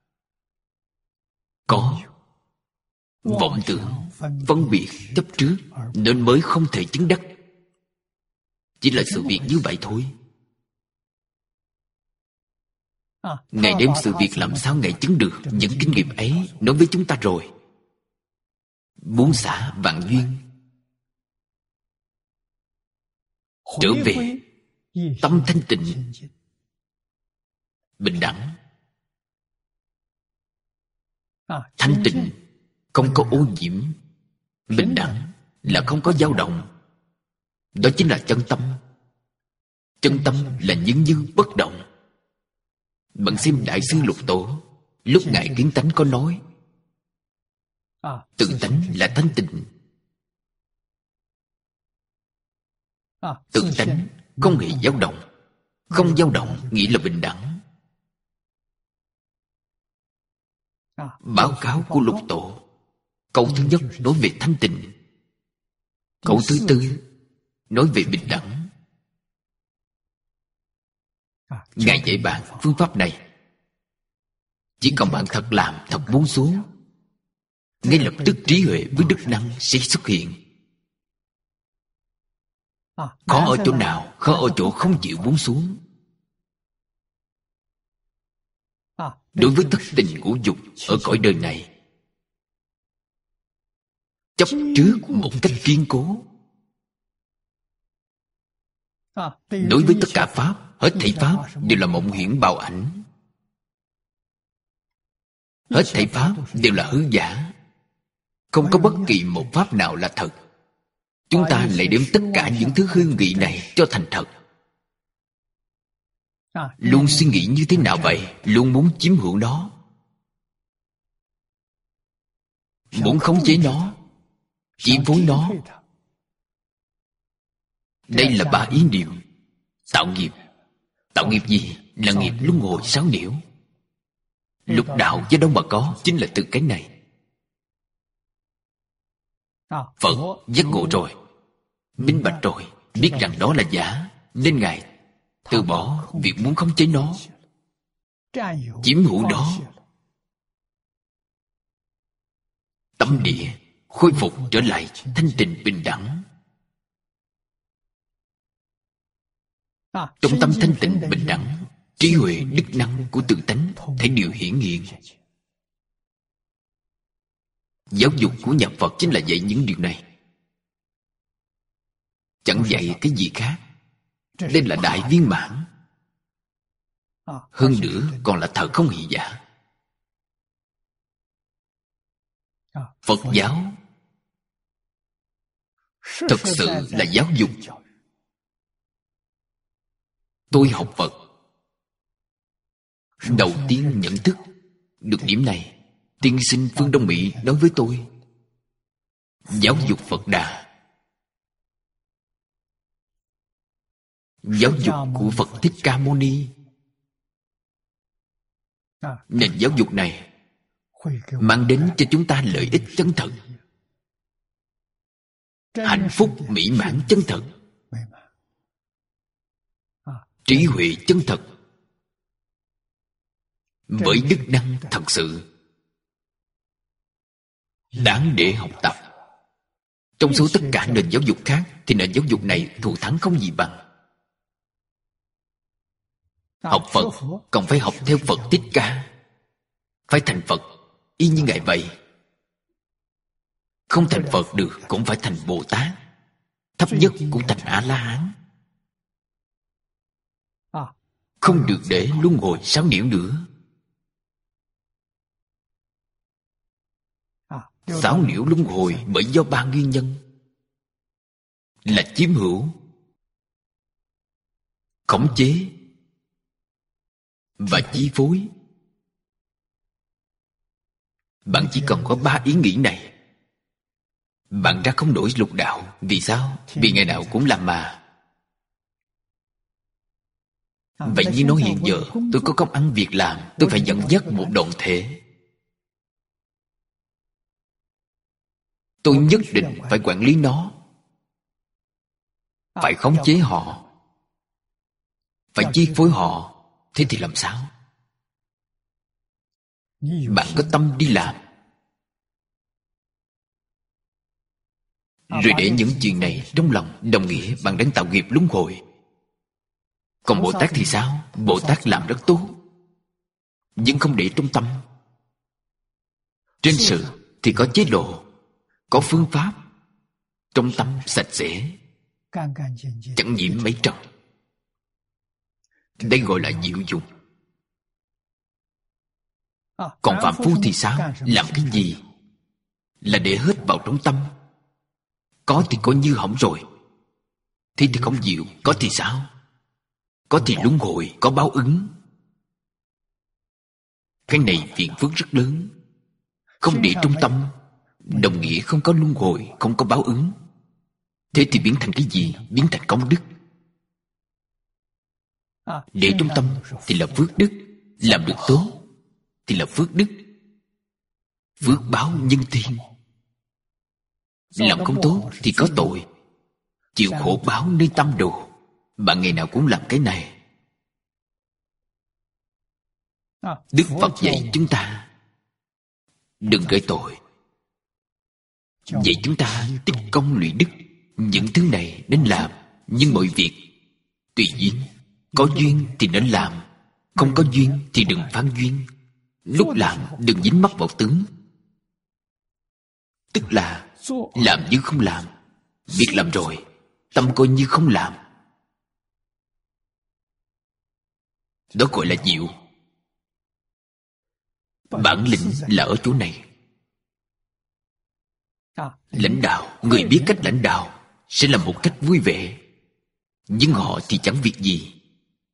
có vọng tưởng, phân biệt, chấp trước, nên mới không thể chứng đắc. Chỉ là sự việc như vậy thôi. Ngài đem sự việc làm sao Ngài chứng được những kinh nghiệm ấy nói với chúng ta rồi. Buông xả vạn duyên, trở về tâm thanh tịnh, bình đẳng, thanh tịnh, không có ô nhiễm. Bình đẳng là không có dao động. Đó chính là chân tâm. Chân tâm là những như bất động. Bạn xem Đại sư Lục Tổ, lúc Ngài kiến tánh có nói, tự tánh là thanh tịnh. Tự tánh không hề dao động. Không dao động nghĩa là bình đẳng. Báo cáo của Lục Tổ. Câu thứ nhất nói về thanh tịnh. Câu thứ tư nói về bình đẳng. Ngài dạy bạn phương pháp này. Chỉ cần bạn thật làm, thật buông xuống, ngay lập tức trí huệ với đức năng sẽ xuất hiện. Khó ở chỗ nào? Khó ở chỗ không chịu buông xuống. Đối với thất tình ngũ dục ở cõi đời này, chấp trước một cách kiên cố. Đối với tất cả pháp, hết thảy pháp đều là mộng huyễn bào ảnh. Hết thảy pháp đều là hư giả. Không có bất kỳ một pháp nào là thật. Chúng ta lại đem tất cả những thứ hư nghị này cho thành thật. Luôn suy nghĩ như thế nào vậy? Luôn muốn chiếm hữu nó, muốn khống chế nó, chi phối nó. Đây là ba ý niệm. Tạo nghiệp. Tạo nghiệp gì? Là nghiệp luân hồi sáu nhiễu. Lục đạo do đâu mà có? Chính là từ cái này. Phật giác ngộ rồi, minh bạch rồi, biết rằng đó là giả, nên Ngài từ bỏ việc muốn khống chế nó, chiếm hữu nó. Tâm địa khôi phục trở lại thanh tịnh bình đẳng. Trong tâm thanh tịnh bình đẳng, trí huệ đức năng của tự tánh thể đều hiển hiện. Giáo dục của nhà Phật chính là dạy những điều này, chẳng dạy cái gì khác. Đây là đại viên mãn. Hơn nữa còn là thật không hỷ giả. Phật giáo thực sự là giáo dục. Tôi học Phật, đầu tiên nhận thức được điểm này. Tiên sinh phương Đông Mỹ nói với tôi, giáo dục Phật Đà, giáo dục của Phật Thích Ca Mâu Ni. Nền giáo dục này mang đến cho chúng ta lợi ích chân thật, hạnh phúc mỹ mãn chân thật, trí huệ chân thật, bởi đức năng thật sự đáng để học tập. Trong số tất cả nền giáo dục khác thì nền giáo dục này thù thắng không gì bằng. Học Phật còn phải học theo Phật Thích Ca, phải thành Phật y như Ngài vậy. Không thành Phật được cũng phải thành Bồ Tát, thấp nhất cũng thành A-la-hán. Không được để luân hồi sáu nhiễu nữa. Sáu nhiễu luân hồi bởi do ba nguyên nhân là chiếm hữu, khống chế và chi phối. Bạn chỉ cần có ba ý nghĩ này, bạn ra không nổi lục đạo. Vì sao? Vì ngày nào cũng làm mà. Vậy như nói hiện giờ tôi có công ăn việc làm, tôi phải dẫn dắt một đoàn thể, tôi nhất định phải quản lý nó, phải khống chế họ, phải chi phối họ. Thế thì làm sao? Bạn có tâm đi làm, rồi để những chuyện này trong lòng, đồng nghĩa bạn đang tạo nghiệp luân hồi. Còn Bồ Tát thì sao? Bồ Tát làm rất tốt, nhưng không để trong tâm. Trên sự thì có chế độ, có phương pháp, trong tâm sạch sẽ, chẳng nhiễm mấy trần. Đây gọi là diệu dụng. Còn phạm phu thì sao? Làm cái gì là để hết vào trong tâm. Có thì coi như hỏng rồi, thế thì không diệu. Có thì sao? Có thì luân hồi, có báo ứng. Cái này phiền phức rất lớn. Không để trong tâm, đồng nghĩa không có luân hồi, không có báo ứng. Thế thì biến thành cái gì? Biến thành công đức. Để trong tâm thì là phước đức, làm được tốt thì là phước đức, phước báo nhân thiên. Làm không tốt thì có tội, chịu khổ báo nơi tâm đồ. Bạn ngày nào cũng làm cái này. Đức Phật dạy chúng ta đừng gây tội, dạy chúng ta tích công lũy đức. Những thứ này nên làm, nhưng mọi việc tùy duyên. Có duyên thì nên làm, không có duyên thì đừng phán duyên. Lúc làm đừng dính mắc vào tướng, tức là làm như không làm. Việc làm rồi, tâm coi như không làm. Đó gọi là diệu. Bản lĩnh là ở chỗ này. Lãnh đạo, người biết cách lãnh đạo sẽ làm một cách vui vẻ, nhưng họ thì chẳng việc gì.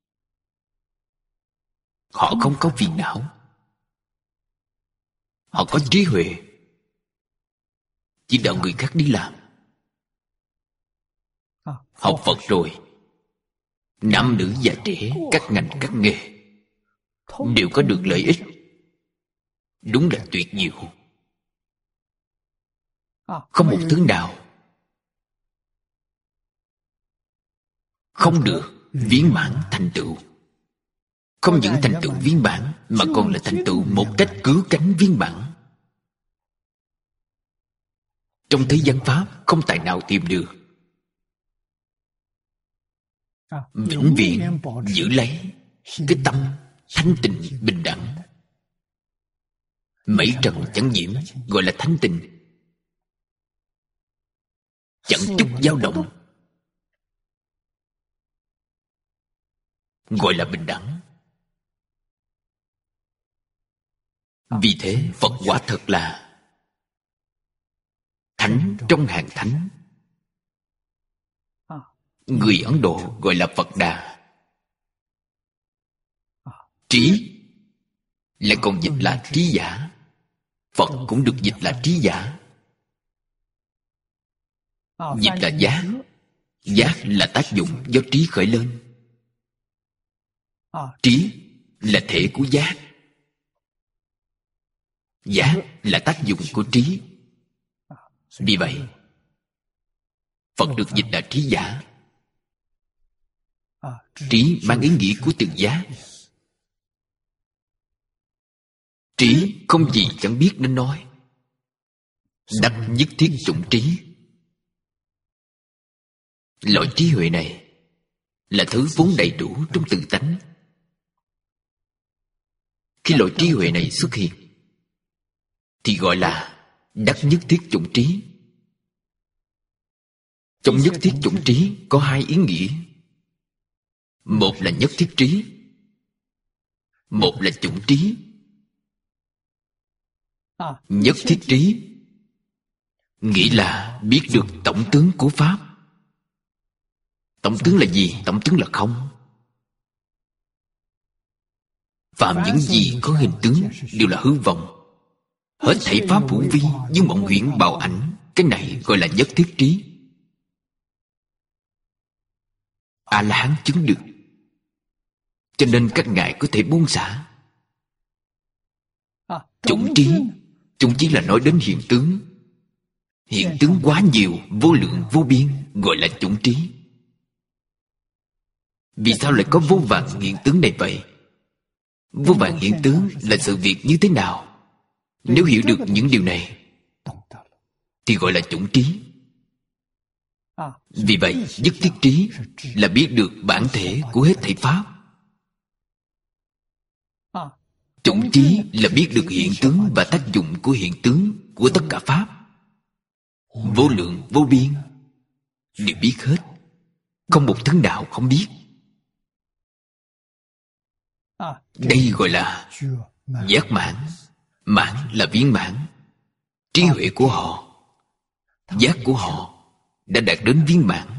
Họ không có phiền não, họ có trí huệ, chỉ đạo người khác đi làm. Học Phật rồi, nam nữ già trẻ, các ngành các nghề đều có được lợi ích. Đúng là tuyệt diệu. Không một thứ nào không được viên mãn thành tựu. Không những thành tựu viên mãn, mà còn là thành tựu một cách cứu cánh viên mãn. Trong thế gian Pháp không tài nào tìm được. Vĩnh viễn giữ lấy cái tâm thanh tịnh bình đẳng. Mảy trần chẳng nhiễm, gọi là thanh tịnh. Chẳng chút dao động, gọi là bình đẳng. Vì thế Phật quả thật là thánh trong hàng thánh. Người Ấn Độ gọi là Phật Đà. Trí lại còn dịch là trí giả. Phật cũng được dịch là trí giả. Dịch là giác. Giác là tác dụng do trí khởi lên. Trí là thể của giác. Giác là tác dụng của trí. Vì vậy Phật được dịch là trí giả. Trí mang ý nghĩa của từ giác. Trí không gì chẳng biết nên nói. Đắc nhất thiết chủng trí. Loại trí huệ này là thứ vốn đầy đủ trong tự tánh. Khi loại trí huệ này xuất hiện thì gọi là đắc nhất thiết chủng trí. Trong nhất thiết chủng trí có hai ý nghĩa. Một là nhất thiết trí, một là chủng trí. Nhất thiết trí nghĩa là biết được tổng tướng của Pháp. Tổng tướng là gì? Tổng tướng là không. Phạm những gì có hình tướng đều là hư vọng. Hết thảy pháp hữu vi như mộng huyễn bào ảnh. Cái này gọi là nhất thiết trí. A-la-hán chứng được, cho nên các ngài có thể buông xả. Chủng trí, chủng trí là nói đến hiện tướng. Hiện tướng quá nhiều, vô lượng vô biên, gọi là chủng trí. Vì sao lại có vô vàn hiện tướng này vậy? Vô vàn hiện tướng là sự việc như thế nào? Nếu hiểu được những điều này thì gọi là chủng trí. Vì vậy nhất thiết trí là biết được bản thể của hết thảy pháp. Chủng trí là biết được hiện tướng và tác dụng của hiện tướng của tất cả pháp. Vô lượng vô biên đều biết hết, không một thứ nào không biết. Đây gọi là giác mãn. Mãn là viên mãn. Trí huệ của họ, giác của họ đã đạt đến viên mãn.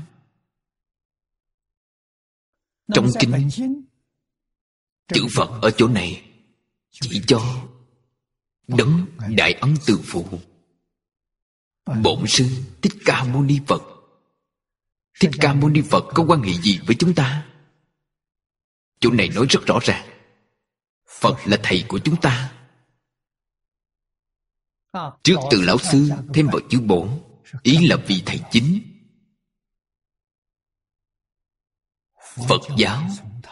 Trong kinh, chữ Phật ở chỗ này chỉ cho đấng Đại Ân Từ Phụ, Bổn Sư Thích Ca Mâu Ni Phật. Thích Ca Mâu Ni Phật có quan hệ gì với chúng ta? Chỗ này nói rất rõ ràng. Phật là thầy của chúng ta. Trước từ lão sư thêm vào chữ bổn, ý là vị thầy chính. Phật giáo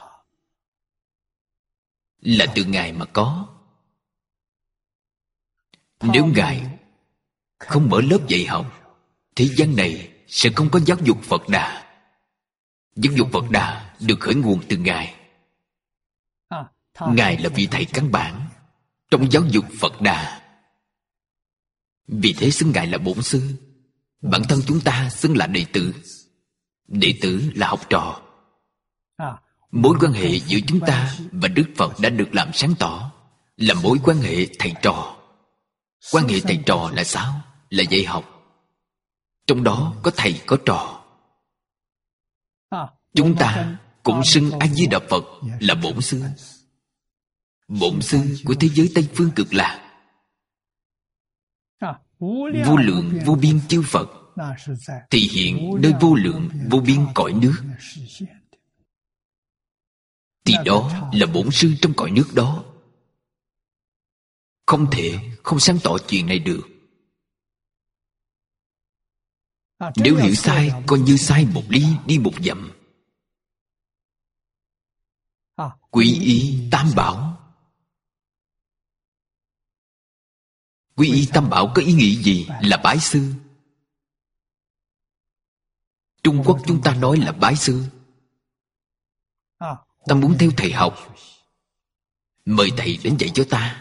là từ Ngài mà có. Nếu Ngài không mở lớp dạy học, thế gian này sẽ không có giáo dục Phật Đà. Giáo dục Phật Đà được khởi nguồn từ Ngài. Ngài là vị thầy căn bản trong giáo dục Phật Đà. Vì thế xưng Ngài là bổn sư. Bản thân chúng ta xưng là đệ tử. Đệ tử là học trò. Mối quan hệ giữa chúng ta và Đức Phật đã được làm sáng tỏ, là mối quan hệ thầy trò. Quan hệ thầy trò là sao? Là dạy học. Trong đó có thầy có trò. Chúng ta cũng xưng A Di Đà Phật là bổn sư. Bổn sư của thế giới Tây Phương Cực Lạc. Vô lượng vô biên chư Phật thì hiện nơi vô lượng vô biên cõi nước, thì đó là bổn sư trong cõi nước đó. Không thể không sáng tỏ chuyện này được. Nếu hiểu sai, coi như sai một ly đi một dặm. Quy y tam bảo. Quy y tam bảo có ý nghĩa gì? Là bái sư. Trung Quốc chúng ta nói là bái sư. Ta muốn theo thầy học, mời thầy đến dạy cho ta.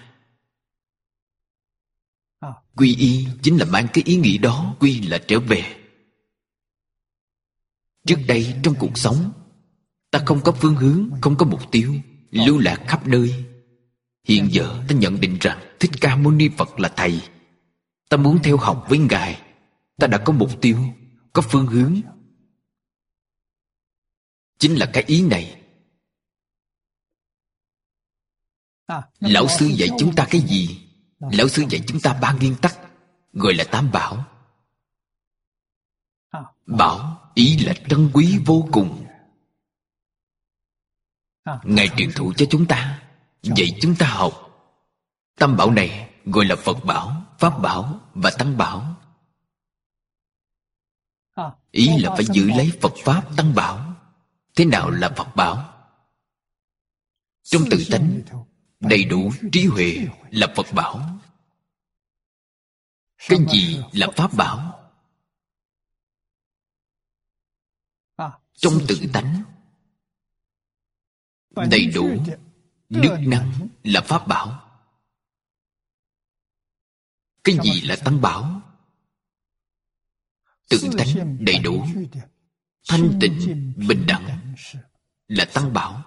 Quy y chính là mang cái ý nghĩa đó. Quy là trở về. Trước đây trong cuộc sống, ta không có phương hướng, không có mục tiêu, lưu lạc khắp nơi. Hiện giờ ta nhận định rằng Thích Ca Mâu Ni Phật là thầy. Ta muốn theo học với Ngài. Ta đã có mục tiêu, có phương hướng. Chính là cái ý này. Lão sư dạy chúng ta cái gì? Lão sư dạy chúng ta ba nguyên tắc, gọi là tam bảo. Bảo ý là trân quý vô cùng. Ngài truyền thụ cho chúng ta, dạy chúng ta học. Tam bảo này gọi là Phật bảo, Pháp bảo và Tăng bảo. Ý là phải giữ lấy Phật Pháp Tăng bảo. Thế nào là Phật bảo? Trong tự tánh đầy đủ trí huệ là Phật bảo. Cái gì là Pháp bảo? Trong tự tánh đầy đủ đức năng là Pháp bảo. Cái gì là Tăng bảo? Tự tánh đầy đủ thanh tịnh bình đẳng là Tăng bảo.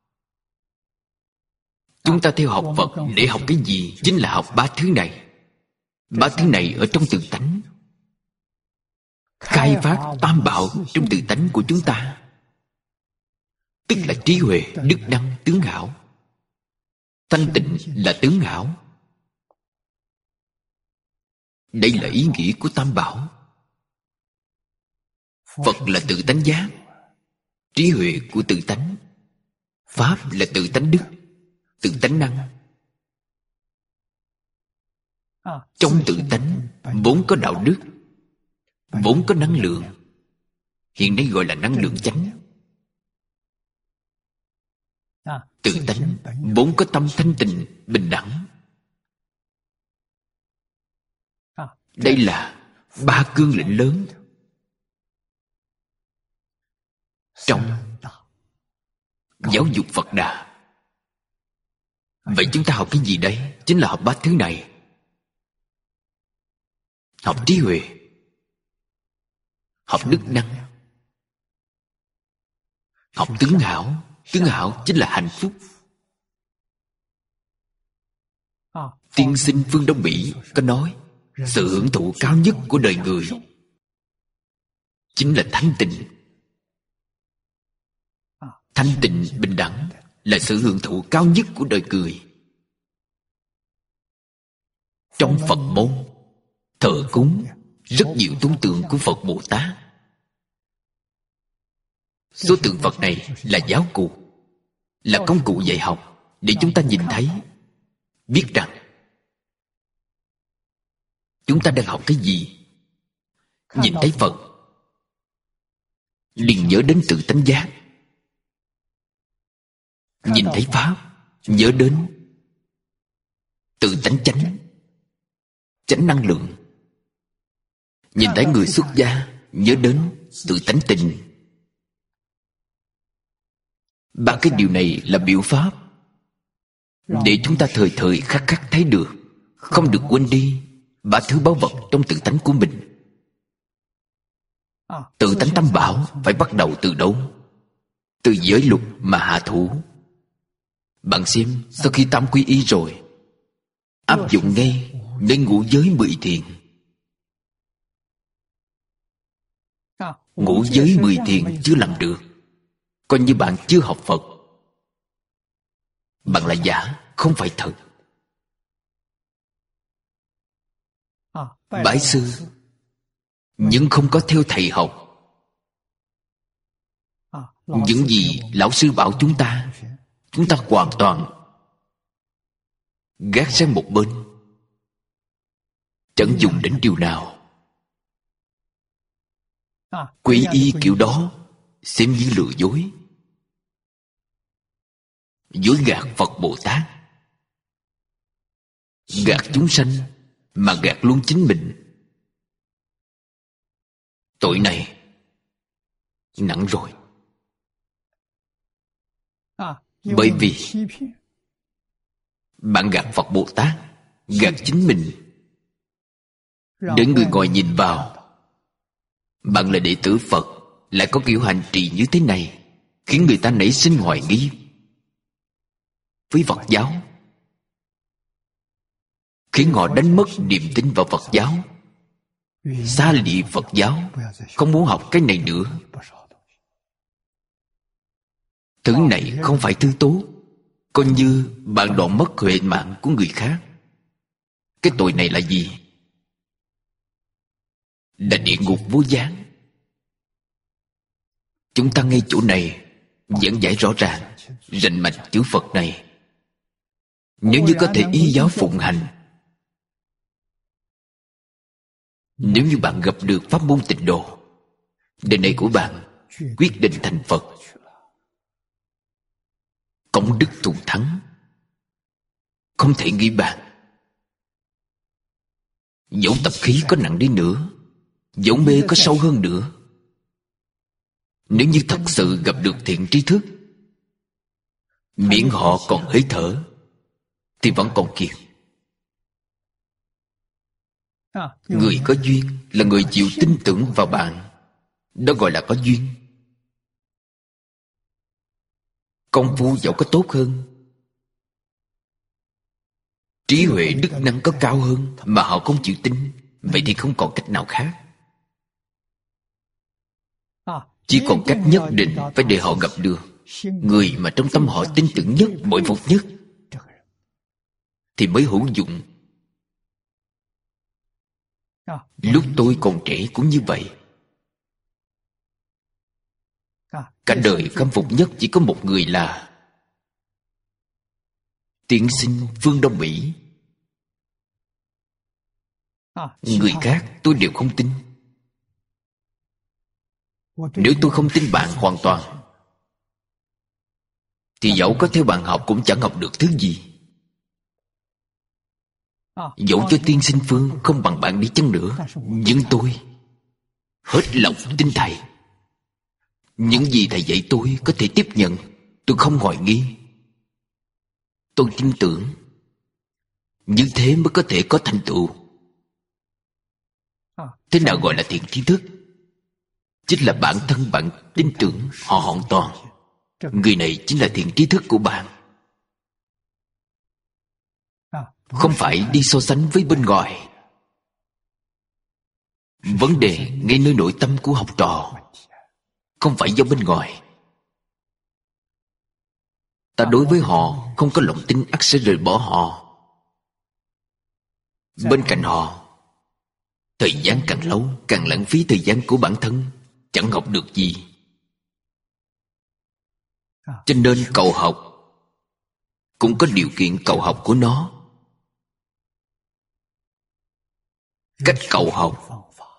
Chúng ta theo học Phật để học cái gì? Chính là học ba thứ này. Ba thứ này ở trong tự tánh, khai phát tam bảo trong tự tánh của chúng ta, tức là trí huệ, đức năng, tướng hảo. Thanh tịnh là tướng hảo. Đây là ý nghĩa của tam bảo. Phật là tự tánh giác, trí huệ của tự tánh. Pháp là tự tánh đức, tự tánh năng. Trong tự tánh vốn có đạo đức, vốn có năng lượng. Hiện nay gọi là năng lượng chánh. Tự tánh vốn có tâm thanh tịnh, bình đẳng. Đây là ba cương lĩnh lớn trong giáo dục Phật Đà. Vậy chúng ta học cái gì đây? Chính là học ba thứ này. Học trí huệ, học đức năng, học tướng hảo. Tướng hảo chính là hạnh phúc. Tiên sinh Phương Đông Mỹ có nói, sự hưởng thụ cao nhất của đời người chính là thanh tịnh. Thanh tịnh bình đẳng là sự hưởng thụ cao nhất của đời người. Trong Phật môn thờ cúng rất nhiều tôn tượng của Phật Bồ Tát. Số tượng Phật này là giáo cụ, là công cụ dạy học, để chúng ta nhìn thấy, biết rằng chúng ta đang học cái gì? Nhìn thấy Phật liền nhớ đến tự tánh giác. Nhìn thấy Pháp nhớ đến tự tánh chánh, chánh năng lượng. Nhìn thấy người xuất gia nhớ đến tự tánh tình. Ba cái điều này là biểu pháp để chúng ta thời thời khắc khắc thấy được, không được quên đi ba thứ báu vật trong tự tánh của mình. Tự tánh tam bảo phải bắt đầu từ đâu? Từ giới luật mà hạ thủ. Bạn xem, sau khi tam quy y rồi, áp dụng ngay đến ngũ giới mười thiền. Ngũ giới mười thiền chưa làm được, coi như bạn chưa học Phật. Bạn là giả, không phải thật. Bái sư nhưng không có theo thầy học. Những gì lão sư bảo chúng ta, chúng ta hoàn toàn gác sang một bên, chẳng dùng đến điều nào. Quy y kiểu đó xem như lừa dối, dối gạt Phật Bồ Tát, gạt chúng sanh mà gạt luôn chính mình. Tội này nặng rồi. Bởi vì bạn gạt Phật Bồ Tát, gạt chính mình, để người ngoài nhìn vào bạn là đệ tử Phật, lại có kiểu hành trì như thế này, khiến người ta nảy sinh hoài nghi với Phật giáo, khiến họ đánh mất niềm tin vào Phật giáo, xa lìa Phật giáo, không muốn học cái này nữa. Thứ này không phải thứ tốt, coi như bạn đoạn mất huệ mạng của người khác. Cái tội này là gì? Là địa ngục vô gián. Chúng ta ngay chỗ này giảng giải rõ ràng, rành mạch chữ Phật này. Nếu như có thể y giáo phụng hành, nếu như bạn gặp được pháp môn tịnh độ, đời này của bạn quyết định thành Phật, công đức thù thắng, không thể nghĩ bàn. Dẫu tập khí có nặng đi nữa, dẫu mê có sâu hơn nữa, nếu như thật sự gặp được thiện tri thức, miễn họ còn hơi thở thì vẫn còn kịp. Người có duyên là người chịu tin tưởng vào bạn, đó gọi là có duyên. Công phu dẫu có tốt hơn, trí huệ đức năng có cao hơn, mà họ không chịu tin, vậy thì không còn cách nào khác. Chỉ còn cách nhất định phải để họ gặp được người mà trong tâm họ tin tưởng nhất, bội phục nhất, thì mới hữu dụng. Lúc tôi còn trẻ cũng như vậy. Cả đời khâm phục nhất chỉ có một người là tiên sinh Phương Đông Mỹ. Người khác tôi đều không tin. Nếu tôi không tin bạn hoàn toàn, thì dẫu có theo bạn học cũng chẳng học được thứ gì. Dẫu cho tiên sinh Phương không bằng bạn đi chăng nữa, nhưng tôi hết lòng tin thầy. Những gì thầy dạy tôi có thể tiếp nhận, tôi không hoài nghi. Tôi tin tưởng. Như thế mới có thể có thành tựu. Thế nào gọi là thiện tri thức? Chính là bản thân bạn tin tưởng họ hoàn toàn. Người này chính là thiện tri thức của bạn. Không phải đi so sánh với bên ngoài. Vấn đề ngay nơi nội tâm của học trò, không phải do bên ngoài. Ta đối với họ không có lòng tin, ắt sẽ rời bỏ họ. Bên cạnh họ, thời gian càng lâu càng lãng phí thời gian của bản thân, chẳng học được gì. Cho nên cầu học cũng có điều kiện cầu học của nó. cách cậu học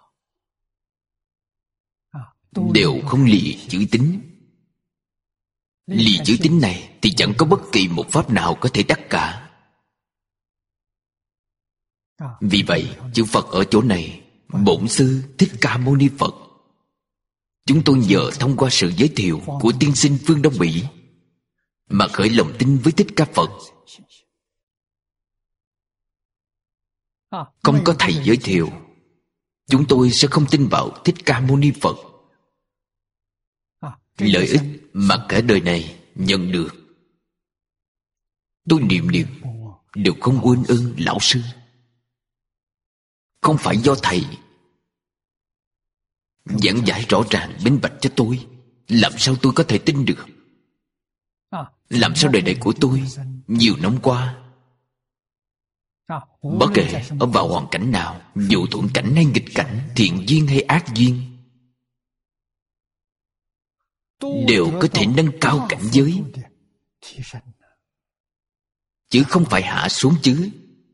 đều không lìa chữ tín. Lìa chữ tín này thì chẳng có bất kỳ một pháp nào có thể đắc cả. Vì vậy chữ Phật ở chỗ này, Bổn Sư Thích Ca Mâu Ni Phật, chúng tôi nhờ thông qua sự giới thiệu của tiên sinh Phương Đông Mỹ mà khởi lòng tin với Thích Ca Phật. Không có thầy giới thiệu, chúng tôi sẽ không tin vào Thích Ca Mâu Ni Phật. Lợi ích mà cả đời này nhận được, tôi niệm niệm đều không quên ơn lão sư. Không phải do thầy giảng giải rõ ràng minh bạch cho tôi, làm sao tôi có thể tin được? Làm sao đời này của tôi nhiều năm qua, bất kể ở vào hoàn cảnh nào, dù thuận cảnh hay nghịch cảnh, thiện duyên hay ác duyên, đều có thể nâng cao cảnh giới, chứ không phải hạ xuống chứ.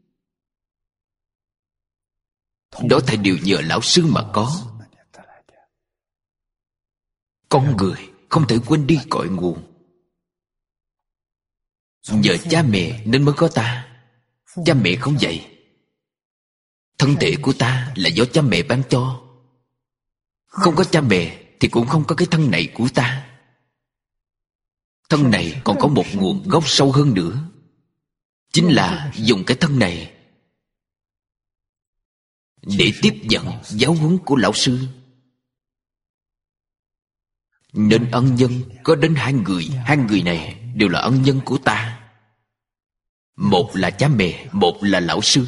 Đó thầy đều nhờ lão sư mà có. Con người không thể quên đi cội nguồn. Nhờ cha mẹ nên mới có ta. Cha mẹ không dạy. Thân thể của ta là do cha mẹ ban cho. Không có cha mẹ thì cũng không có cái thân này của ta. Thân này còn có một nguồn gốc sâu hơn nữa, chính là dùng cái thân này để tiếp nhận giáo huấn của lão sư. Nên ân nhân có đến hai người. Hai người này đều là ân nhân của ta. Một là cha mẹ, một là lão sư.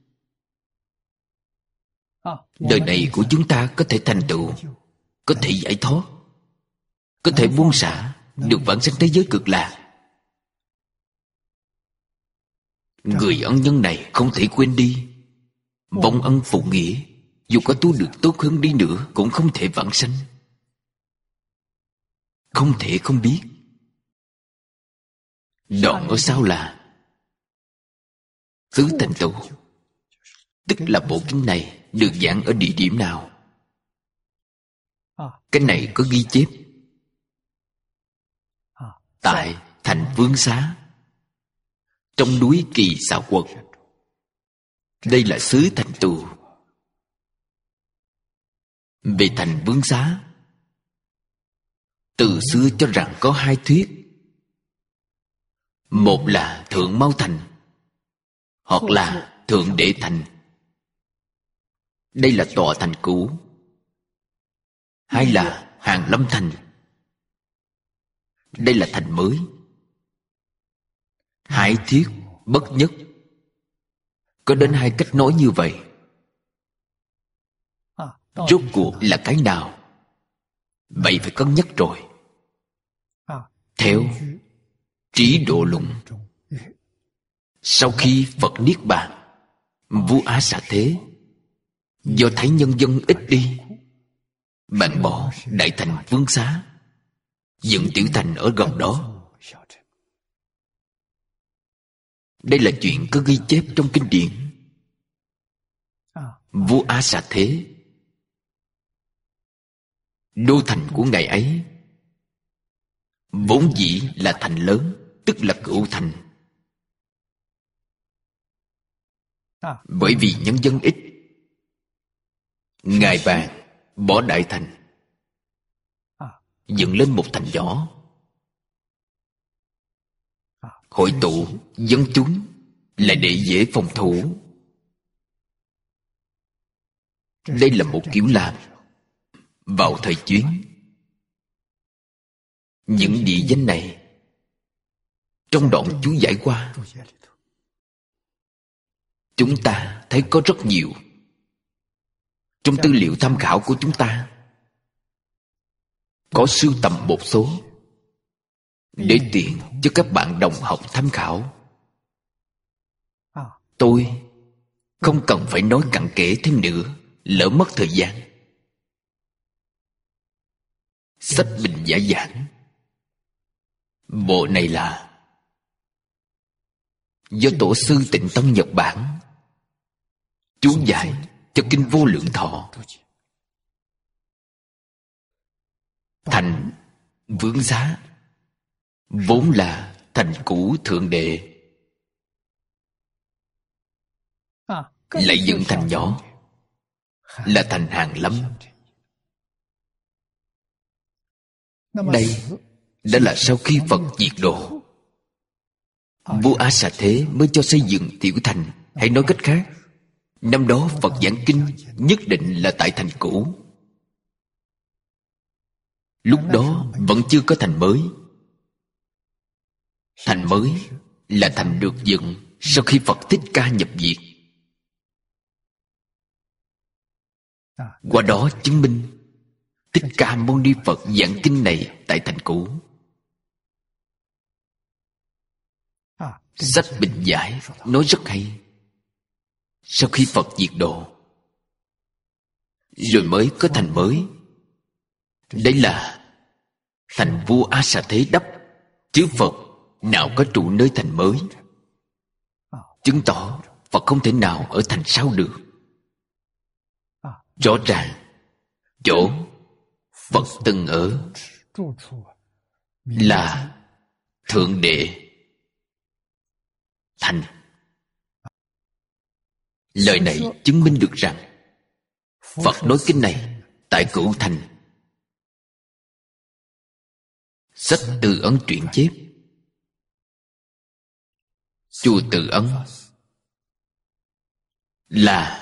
Đời này của chúng ta có thể thành tựu, có thể giải thoát, có thể buông xả, được vãng sanh thế giới cực lạc. Người ân nhân này không thể quên đi. Vong ân phụ nghĩa, dù có tu được tốt hơn đi nữa cũng không thể vãng sanh. Không thể không biết. Đoạn ở sau là tứ thành tựu, tức là bộ kinh này được giảng ở địa điểm nào. Cái này có ghi chép tại thành Vương Xá, trong núi Kỳ Xà Quật. Đây là xứ thành tựu. Về thành Vương Xá, từ xưa cho rằng có hai thuyết. Một là Thượng Mao Thành, hoặc là Thượng Đệ Thành. Đây là tòa thành cũ. Hay là Hàng Lâm Thành. Đây là thành mới. Hai thuyết bất nhất. Có đến hai cách nói như vậy. Rốt cuộc là cái nào? Vậy phải cân nhắc rồi. Theo Trí Độ Luận, sau khi Phật niết bàn, vua Á Xà Thế do thấy nhân dân ít đi, bạn bỏ đại thành Vương Xá, dựng tiểu thành ở gần đó. Đây là chuyện có ghi chép trong kinh điển. Vua Á Xà Thế, đô thành của ngày ấy vốn dĩ là thành lớn, tức là Cửu Thành. Bởi vì nhân dân ít, ngài bàn bỏ đại thành, dựng lên một thành nhỏ, hội tụ dân chúng là để dễ phòng thủ. Đây là một kiểu làm vào thời Chuyến. Những địa danh này trong đoạn chú giải qua, chúng ta thấy có rất nhiều. Trong tư liệu tham khảo của chúng ta có sưu tầm một số để tiện cho các bạn đồng học tham khảo. Tôi không cần phải nói cặn kẽ thêm nữa, lỡ mất thời gian. Sách Bình Giả Giảng, bộ này là do Tổ sư Tịnh Tông Nhật Bản chú giải cho kinh Vô Lượng Thọ. Thành Vướng Xá vốn là thành cũ thượng đệ, lại dựng thành nhỏ, là thành Hàng Lâm. Đây đã là sau khi Phật diệt độ, vua A Xà Thế mới cho xây dựng tiểu thành. Hay nói cách khác, năm đó Phật giảng kinh nhất định là tại thành cũ. Lúc đó vẫn chưa có thành mới. Thành mới là thành được dựng sau khi Phật Thích Ca nhập diệt. Qua đó chứng minh Thích Ca Mâu Ni Phật giảng kinh này tại thành cũ. Sách Bình Giải nói rất hay. Sau khi Phật diệt độ, rồi mới có thành mới. Đấy là thành vua A Xà Thế đắp, chứ Phật nào có trụ nơi thành mới. Chứng tỏ Phật không thể nào ở thành sau được. Rõ ràng chỗ Phật từng ở là thượng đệ thành. Lời này chứng minh được rằng Phật nói kinh này tại cửu thành. Sách Từ Ấn truyện chép, chùa Từ Ấn là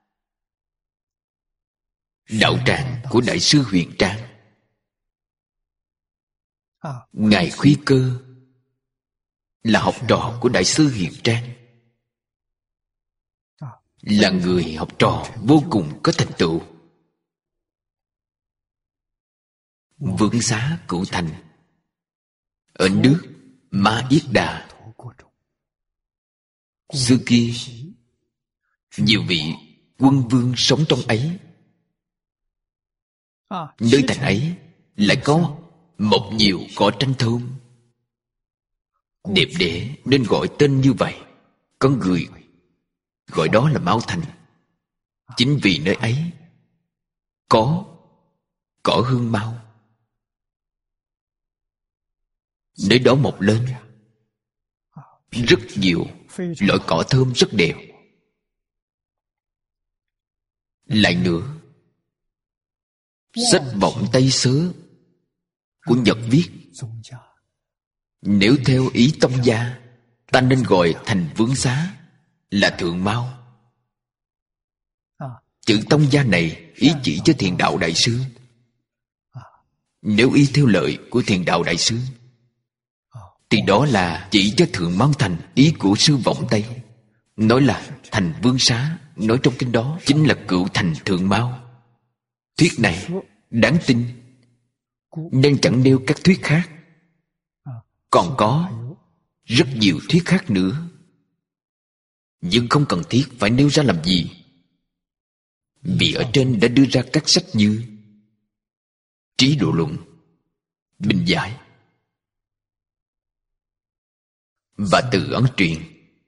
đạo tràng của Đại sư Huyền Trang. Ngài Khuyết Cơ là học trò của Đại sư Huyền Trang, là người học trò vô cùng có thành tựu. Vướng Xá cửu thành ở nước Ma Yết Đà. Xưa kia nhiều vị quân vương sống trong ấy. Nơi thành ấy lại có mọc nhiều cỏ tranh thơm, đẹp đẽ nên gọi tên như vậy. Có người gọi đó là Mao Thành. Chính vì nơi ấy có cỏ hương mao. Nơi đó mọc lên rất nhiều loại cỏ thơm rất đẹp. Lại nữa, sách Vọng Tây Sớ của Nhật viết, nếu theo ý tông gia, ta nên gọi thành Vướng Xá là Thượng Mao. Chữ tông gia này ý chỉ cho Thiền Đạo Đại Sư. Nếu y theo lời của Thiền Đạo Đại Sư thì đó là chỉ cho Thượng Mao Thành. Ý của sư Vọng Tây nói là thành Vướng Xá, nói trong kinh đó chính là cựu thành Thượng Mao. Thuyết này đáng tin, nên chẳng nêu các thuyết khác. Còn có rất nhiều thuyết khác nữa, nhưng không cần thiết phải nêu ra làm gì, vì ở trên đã đưa ra các sách như Trí Độ Luận, Bình Giải và Từ Ấn truyện.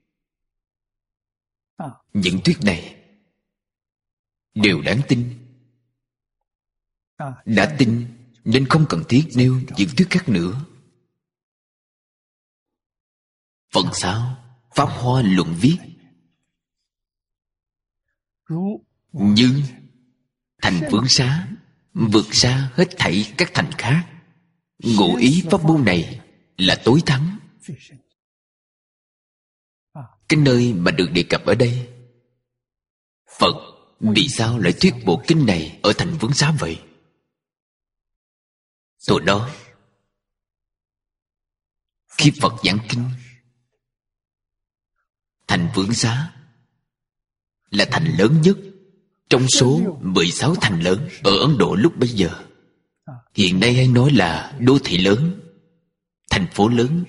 Những thuyết này đều đáng tin. Đã tin nên không cần thiết nêu những thuyết khác nữa. Phần sau Pháp Hoa Luận viết, như thành Vướng Xá vượt xa hết thảy các thành khác. Ngụ ý pháp môn này là tối thắng. Cái nơi mà được đề cập ở đây, Phật vì sao lại thuyết bộ kinh này ở thành Vướng Xá vậy? Từ đó, khi Phật giảng kinh, thành Vướng Xá là thành lớn nhất trong số mười sáu thành lớn ở Ấn Độ lúc bấy giờ. Hiện nay hay nói là đô thị lớn, thành phố lớn,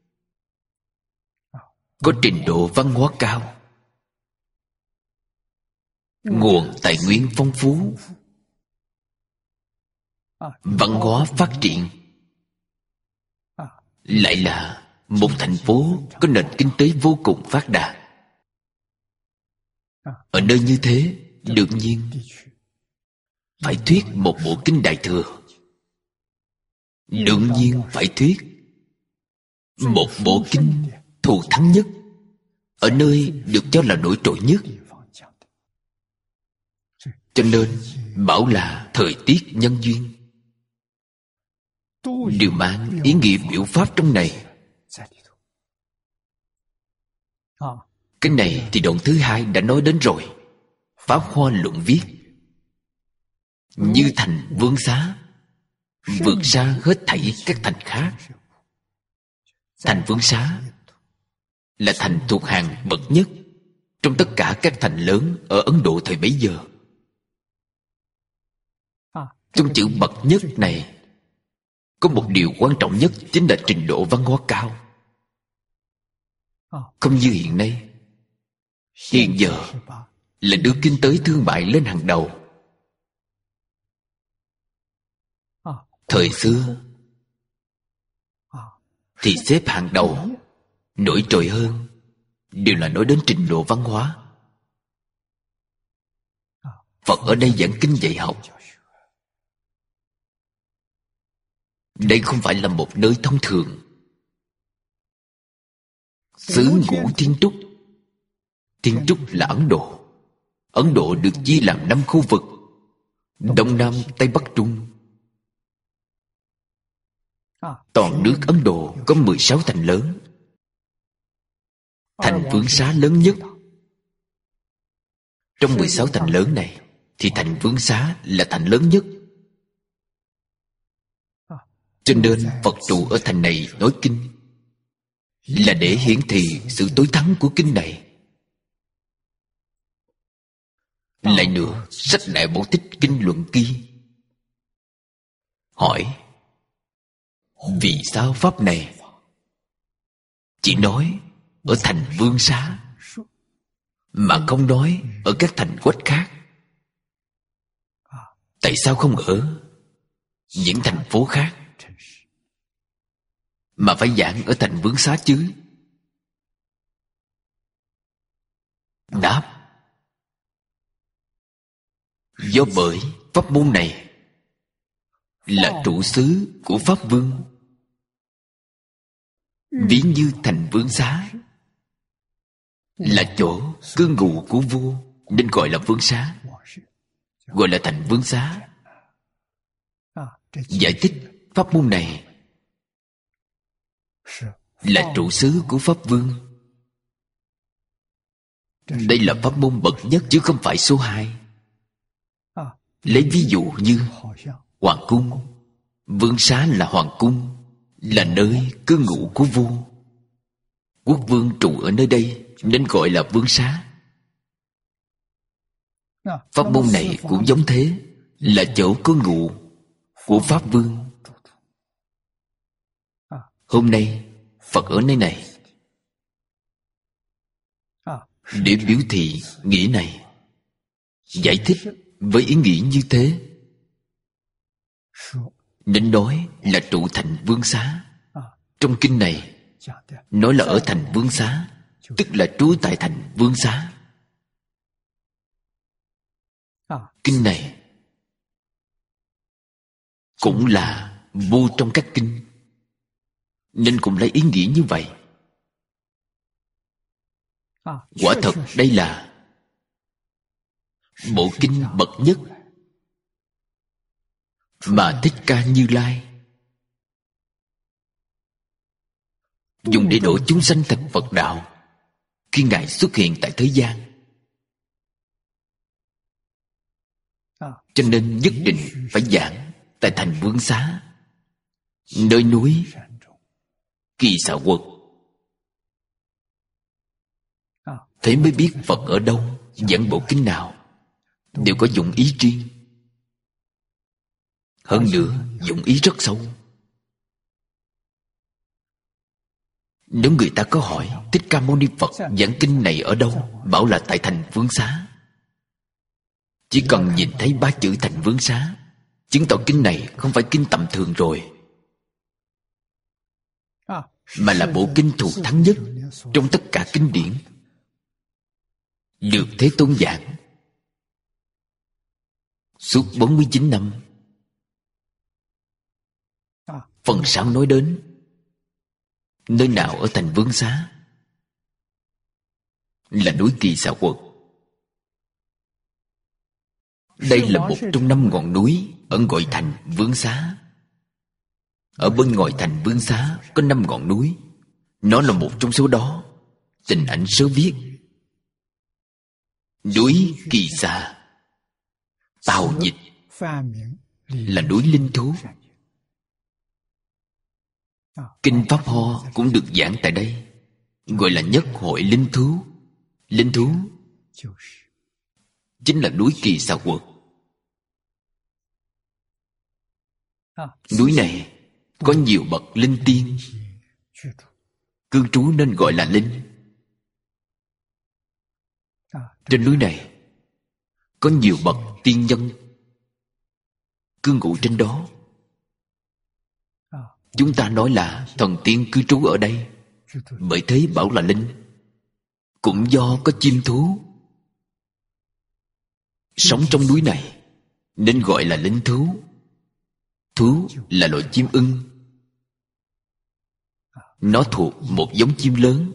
có trình độ văn hóa cao, nguồn tài nguyên phong phú, văn hóa phát triển, lại là một thành phố có nền kinh tế vô cùng phát đạt. Ở nơi như thế, đương nhiên phải thuyết một bộ kinh Đại Thừa. Đương nhiên phải thuyết một bộ kinh thù thắng nhất, ở nơi được cho là nổi trội nhất. Cho nên bảo là thời tiết nhân duyên đều mang ý nghĩa biểu pháp trong này. Cái này thì đoạn thứ hai đã nói đến rồi. Pháp Hoa Luận viết: như thành vương xá, vượt xa hết thảy các thành khác. Thành vương xá là thành thuộc hàng bậc nhất trong tất cả các thành lớn ở Ấn Độ thời bấy giờ. Trong chữ bậc nhất này có một điều quan trọng nhất, chính là trình độ văn hóa cao. Không như hiện nay. Hiện giờ là đưa kinh tế thương mại lên hàng đầu. Thời xưa thì xếp hàng đầu, nổi trội hơn đều là nói đến trình độ văn hóa. Phật ở đây giảng kinh dạy học. Đây không phải là một nơi thông thường. Xứ Ngũ Thiên Trúc. Thiên Trúc là Ấn Độ. Ấn Độ được chia làm năm khu vực: Đông Nam Tây Bắc Trung. Toàn nước Ấn Độ có mười sáu thành lớn. Thành Vương Xá lớn nhất. Trong mười sáu thành lớn này thì thành Vương Xá là thành lớn nhất. Cho nên Phật trụ ở thành này nói kinh, là để hiển thị sự tối thắng của kinh này. Lại nữa, sách Đại Bổ Tích Kinh Luận ghi: hỏi vì sao pháp này chỉ nói ở thành Vương Xá mà không nói ở các thành quách khác? Tại sao không ở những thành phố khác mà phải giảng ở thành Vương Xá chứ? Đáp: do bởi pháp môn này là trụ xứ của Pháp Vương, ví như thành Vương Xá là chỗ cư ngụ của vua, nên gọi là Vương Xá, gọi là thành Vương Xá. Giải thích pháp môn này là trụ xứ của Pháp Vương. Đây là pháp môn bậc nhất chứ không phải số hai. Lấy ví dụ như Hoàng cung. Vương Xá là Hoàng cung, là nơi cư ngụ của vua. Quốc vương trụ ở nơi đây nên gọi là Vương Xá. Pháp môn này cũng giống thế, là chỗ cư ngụ của Pháp Vương. Hôm nay Phật ở nơi này để biểu thị nghĩa này, giải thích với ý nghĩa như thế, nên nói là trụ thành Vương Xá. Trong kinh này nói là ở thành Vương Xá, tức là trú tại thành Vương Xá. Kinh này cũng là vô trong các kinh, nên cũng lấy ý nghĩa như vậy. Quả thật đây là bộ kinh bậc nhất mà Thích Ca Như Lai dùng để độ chúng sanh thành Phật đạo khi Ngài xuất hiện tại thế gian. Cho nên nhất định phải giảng tại thành Vương Xá, nơi núi Kỳ Xà Quật. Thế mới biết Phật ở đâu, giảng bộ kinh nào đều có dụng ý riêng. Hơn nữa dụng ý rất sâu. Nếu người ta có hỏi Thích Ca Mâu Ni Phật giảng kinh này ở đâu, bảo là tại thành Vương Xá, chỉ cần nhìn thấy ba chữ thành Vương Xá, chứng tỏ kinh này không phải kinh tầm thường rồi, mà là bộ kinh thù thắng nhất trong tất cả kinh điển, được Thế Tôn giảng. suốt bốn mươi chín năm. Phần sau nói đến nơi nào ở thành Vương Xá là núi Kỳ Xà Quật. Đây là một trong năm ngọn núi ở ngoại thành Vương Xá. Ở bên ngoài thành Vương Xá có năm ngọn núi. Nó là một trong số đó. Tình Ảnh Sớ viết núi Kỳ Xà, tào dịch là núi linh thú. Kinh Pháp Hoa cũng được giảng tại đây, gọi là nhất hội linh thú. Linh thú chính là núi Kỳ Xà Quật. Núi này có nhiều bậc linh tiên cư trú nên gọi là linh. Trên núi này có nhiều bậc tiên nhân cư ngụ trên đó. Chúng ta nói là thần tiên cư trú ở đây, bởi thế bảo là linh. Cũng do có chim thú sống trong núi này nên gọi là linh thú. Thú là loại chim ưng. Nó thuộc một giống chim lớn.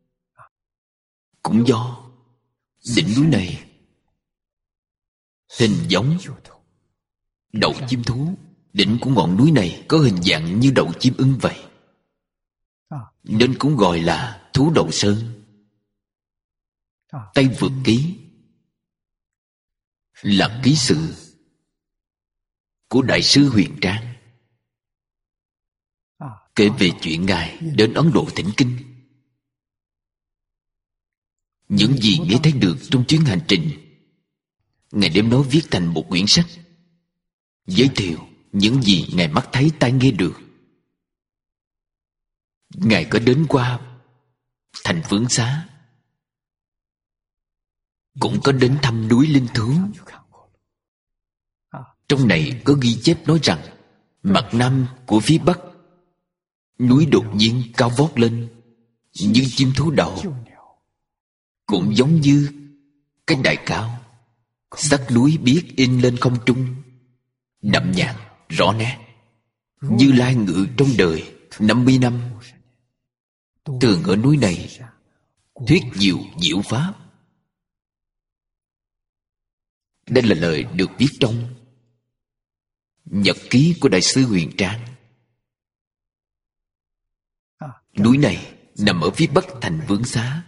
Cũng do đỉnh núi này hình giống đậu chim thú. Đỉnh của ngọn núi này có hình dạng như đậu chim ưng vậy, nên cũng gọi là thú đậu sơn. Tây Vượt Ký là ký sự của Đại sư Huyền Trang, kể về chuyện Ngài đến Ấn Độ thỉnh kinh. Những gì nghe thấy được trong chuyến hành trình, Ngài đem nó viết thành một quyển sách, giới thiệu những gì Ngài mắt thấy tai nghe được. Ngài có đến qua thành Vương Xá, cũng có đến thăm núi linh thú. Trong này có ghi chép nói rằng mặt nam của phía bắc núi đột nhiên cao vót lên như chim thú đậu, cũng giống như cái đài cao. Sắc núi biết in lên không trung, đậm nhạt rõ nét. Như Lai ngự trong đời năm mươi năm, thường ở núi này thuyết diệu diệu pháp. Đây là lời được viết trong nhật ký của Đại sư Huyền Trang. Núi này nằm ở phía bắc thành Vương Xá.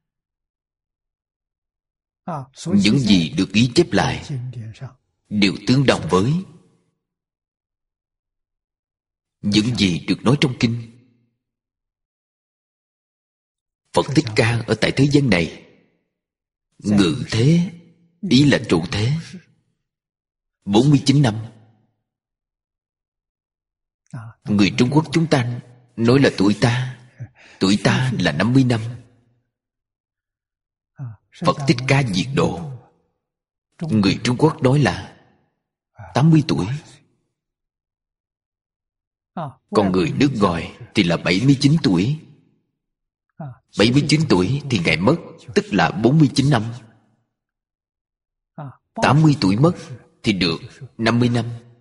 Những gì được ghi chép lại đều tương đồng với những gì được nói trong kinh. Phật Thích Ca ở tại thế gian này ngự thế, ý là trụ thế, bốn mươi chín năm. Người Trung Quốc chúng ta nói là tuổi ta, tuổi ta là năm mươi năm. Phật Thích Ca diệt độ, người Trung Quốc nói là tám mươi tuổi. Còn người nước ngoài thì là bảy mươi chín tuổi. bảy mươi chín tuổi thì Ngài mất, tức là bốn mươi chín năm. tám mươi tuổi mất thì được năm mươi năm.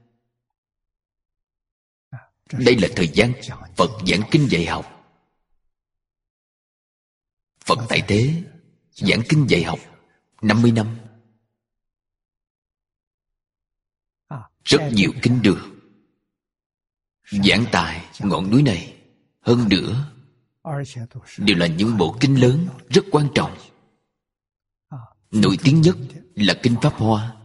Đây là thời gian Phật giảng kinh dạy học. Phật tại thế giảng kinh dạy học năm mươi năm. Rất nhiều kinh đường giảng tại ngọn núi này. Hơn nữa đều là những bộ kinh lớn rất quan trọng. Nổi tiếng nhất là kinh Pháp Hoa,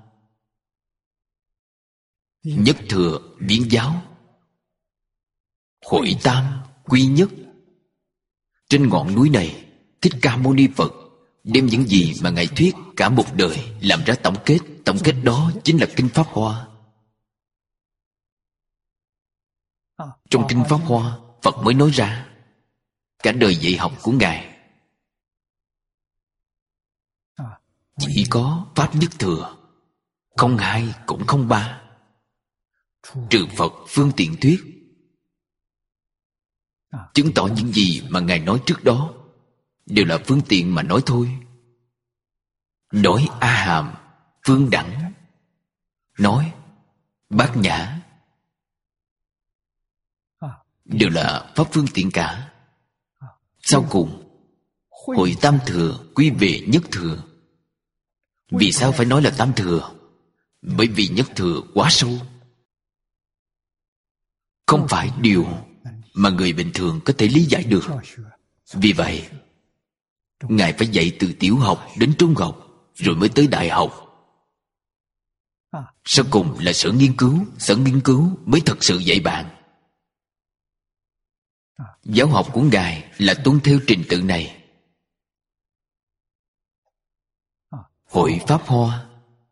Nhất Thừa Viễn Giáo, Hội Tam Quy Nhất. Trên ngọn núi này, Thích Ca Mâu Ni Phật đem những gì mà Ngài thuyết cả một đời làm ra tổng kết. Tổng kết đó chính là kinh Pháp Hoa. Trong kinh Pháp Hoa, Phật mới nói ra cả đời dạy học của Ngài chỉ có Pháp Nhất Thừa, không hai cũng không ba, trừ Phật phương tiện thuyết. Chứng tỏ những gì mà Ngài nói trước đó đều là phương tiện mà nói thôi. Nói A Hàm, Phương Đẳng, nói, bát nhã, đều là pháp phương tiện cả. Sau cùng hội tam thừa quy về nhất thừa. Vì sao phải nói là tam thừa? Bởi vì nhất thừa quá sâu, không phải điều mà người bình thường có thể lý giải được. Vì vậy Ngài phải dạy từ tiểu học đến trung học, rồi mới tới đại học. Sau cùng là sở nghiên cứu. Sở nghiên cứu mới thật sự dạy bạn. Giáo học của Ngài là tuân theo trình tự này. Hội Pháp Hoa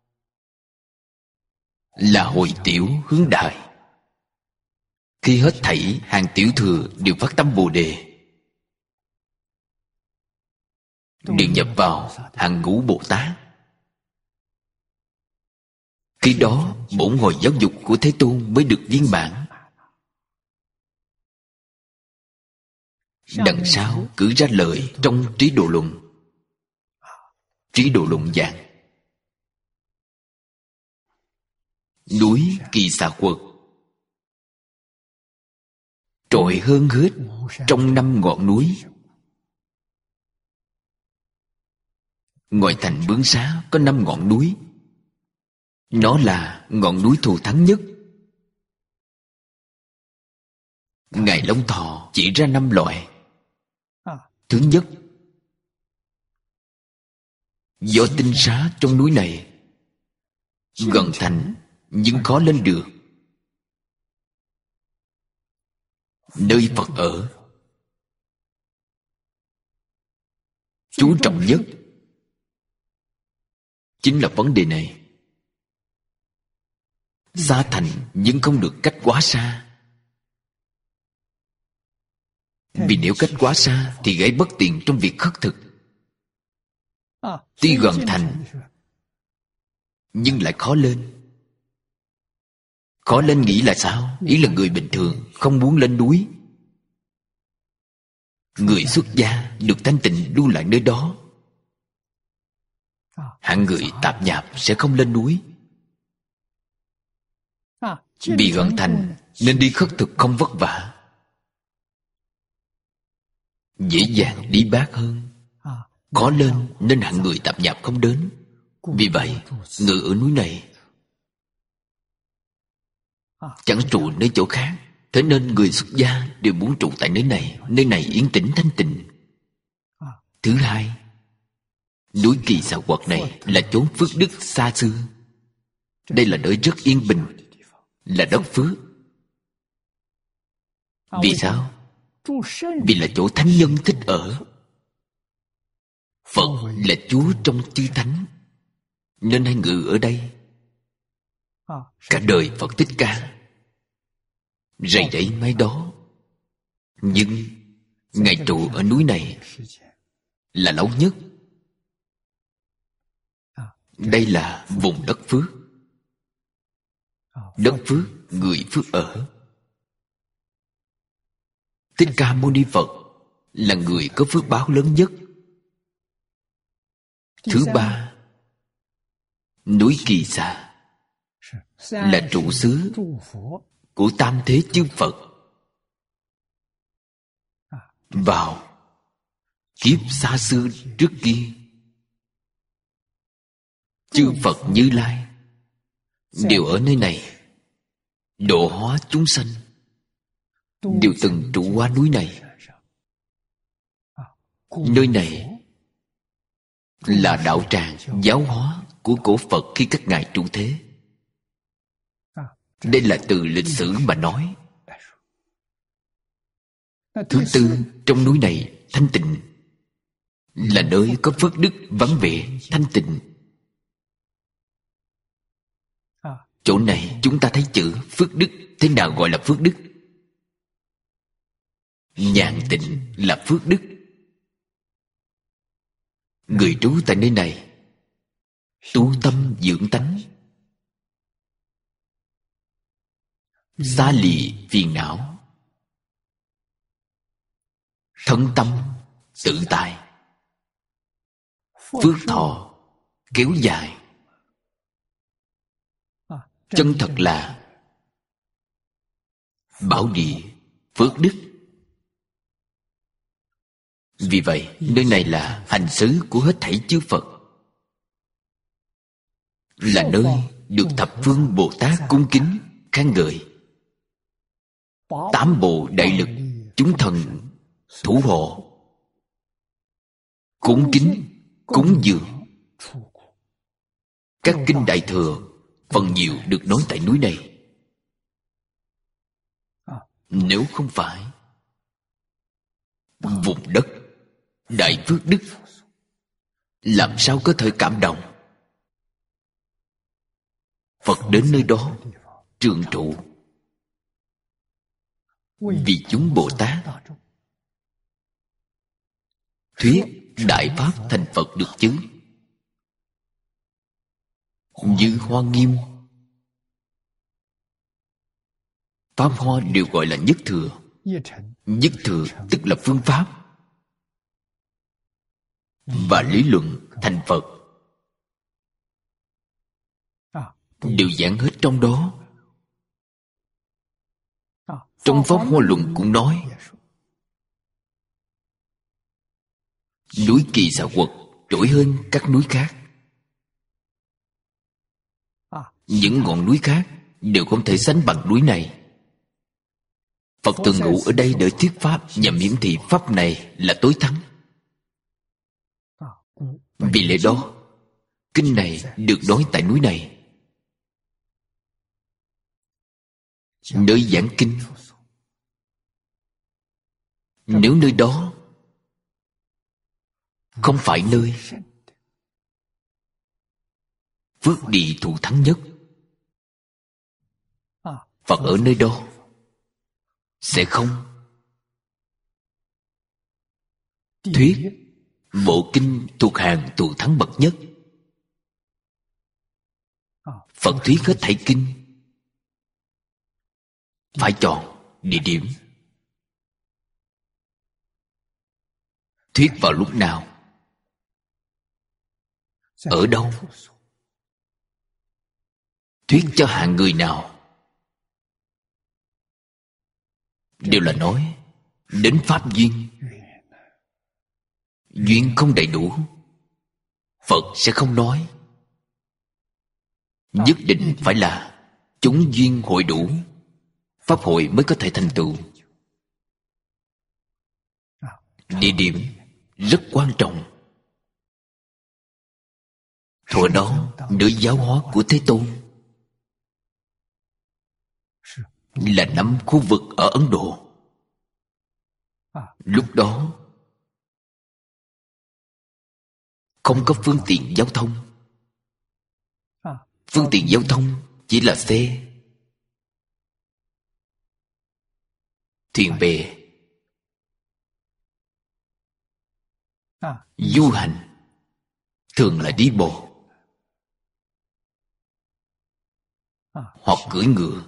là hội tiểu hướng đại. Khi hết thảy hàng tiểu thừa đều phát tâm Bồ Đề, đều nhập vào hàng ngũ Bồ Tát. Khi đó bổn hội giáo dục của Thế Tôn mới được viên mãn. Đằng sau cử ra lời trong Trí Độ Luận. Trí Độ Luận giảng núi Kỳ Xà Quật trội hơn hết trong năm ngọn núi. Ngoài thành Bướng Xá có năm ngọn núi. Nó là ngọn núi thù thắng nhất. Ngài Long Thọ chỉ ra năm loại. Thứ nhất, do tinh xá trong núi này gần thành nhưng khó lên được. Nơi Phật ở chú trọng nhất chính là vấn đề này. Xa thành nhưng không được cách quá xa. Vì nếu cách quá xa thì gây bất tiện trong việc khất thực. Tuy gần thành nhưng lại khó lên. Khó lên nghĩ là sao? Ý là người bình thường không muốn lên núi. Người xuất gia được thanh tịnh lưu lại nơi đó. Hạng người tạp nhạp sẽ không lên núi. Vì gần thành nên đi khất thực không vất vả, dễ dàng đi bát hơn. Khó lên nên hạng người tạp nhạp không đến. Vì vậy ngự ở núi này, chẳng trụ nơi chỗ khác. Thế nên người xuất gia đều muốn trụ tại nơi này. Nơi này yên tĩnh thanh tịnh. Thứ hai, núi Kỳ Xà Quật này là chốn phước đức xa xưa. Đây là nơi rất yên bình, là đất phước. Vì sao? Vì là chỗ thánh nhân thích ở. Phật là Chúa trong chư thánh, nên hay ngự ở đây. Cả đời Phật Thích Ca rầy rẫy mấy đó, nhưng Ngài trụ ở núi này là lâu nhất. Đây là vùng đất phước. Đất phước, người phước ở. Thích Ca Mâu Ni Phật là người có phước báo lớn nhất. Thứ ba, núi Kỳ Xà là trụ xứ của tam thế chư Phật. Vào kiếp xa xưa trước kia, chư Phật Như Lai đều ở nơi này độ hóa chúng sanh, đều từng trụ qua núi này. Nơi này là đạo tràng giáo hóa của cổ Phật khi các ngài trụ thế. Đây là từ lịch sử mà nói. Thứ tư, trong núi này thanh tịnh, là nơi có phước đức vắng vẻ thanh tịnh. Chỗ này chúng ta thấy chữ phước đức. Thế nào gọi là phước đức? Nhàn tịnh là phước đức. Người trú tại nơi này tu tâm dưỡng tánh, xa lìa phiền não, thân tâm tự tại, phước thọ kéo dài. chân thật là bảo địa phước đức. Vì vậy nơi này là hành xứ của hết thảy chư Phật, là nơi được thập phương Bồ Tát cung kính khen ngợi. Tám bộ đại lực chúng thần thủ hộ, cúng kính cúng dường. Các kinh đại thừa phần nhiều được nói tại núi này. Nếu không phải vùng đất đại phước đức, làm sao có thể cảm động? Phật đến nơi đó trường trụ, vì chúng Bồ Tát thuyết đại pháp thành Phật được chứ? Như Hoa Nghiêm, pháp hoa đều gọi là nhất thừa. Nhất thừa tức là phương pháp và lý luận thành Phật, đều giảng hết trong đó. Trong pháp Hoa Luận cũng nói, núi Kỳ Xà Quật trỗi hơn các núi khác. Những ngọn núi khác đều không thể sánh bằng núi này. Phật thường ngụ ở đây để thuyết pháp, nhằm hiển thị pháp này là tối thắng. Vì lẽ đó kinh này được nói tại núi này. Nơi giảng kinh, nếu nơi đó không phải nơi phước địa thù thắng nhất, Phật ở nơi đó sẽ không thuyết bộ kinh thuộc hàng thù thắng bậc nhất. Phật thuyết hết thảy kinh phải chọn địa điểm. Thuyết vào lúc nào, ở đâu, thuyết cho hạng người nào, đều là nói đến pháp duyên. Duyên không đầy đủ, Phật sẽ không nói. Nhất định phải là chúng duyên hội đủ, pháp hội mới có thể thành tựu. Địa điểm rất quan trọng. Thuở đó nơi giáo hóa của Thế Tôn là năm khu vực ở Ấn Độ. Lúc đó không có phương tiện giao thông. Phương tiện giao thông chỉ là xe, thuyền bè. Du hành thường là đi bộ hoặc cưỡi ngựa.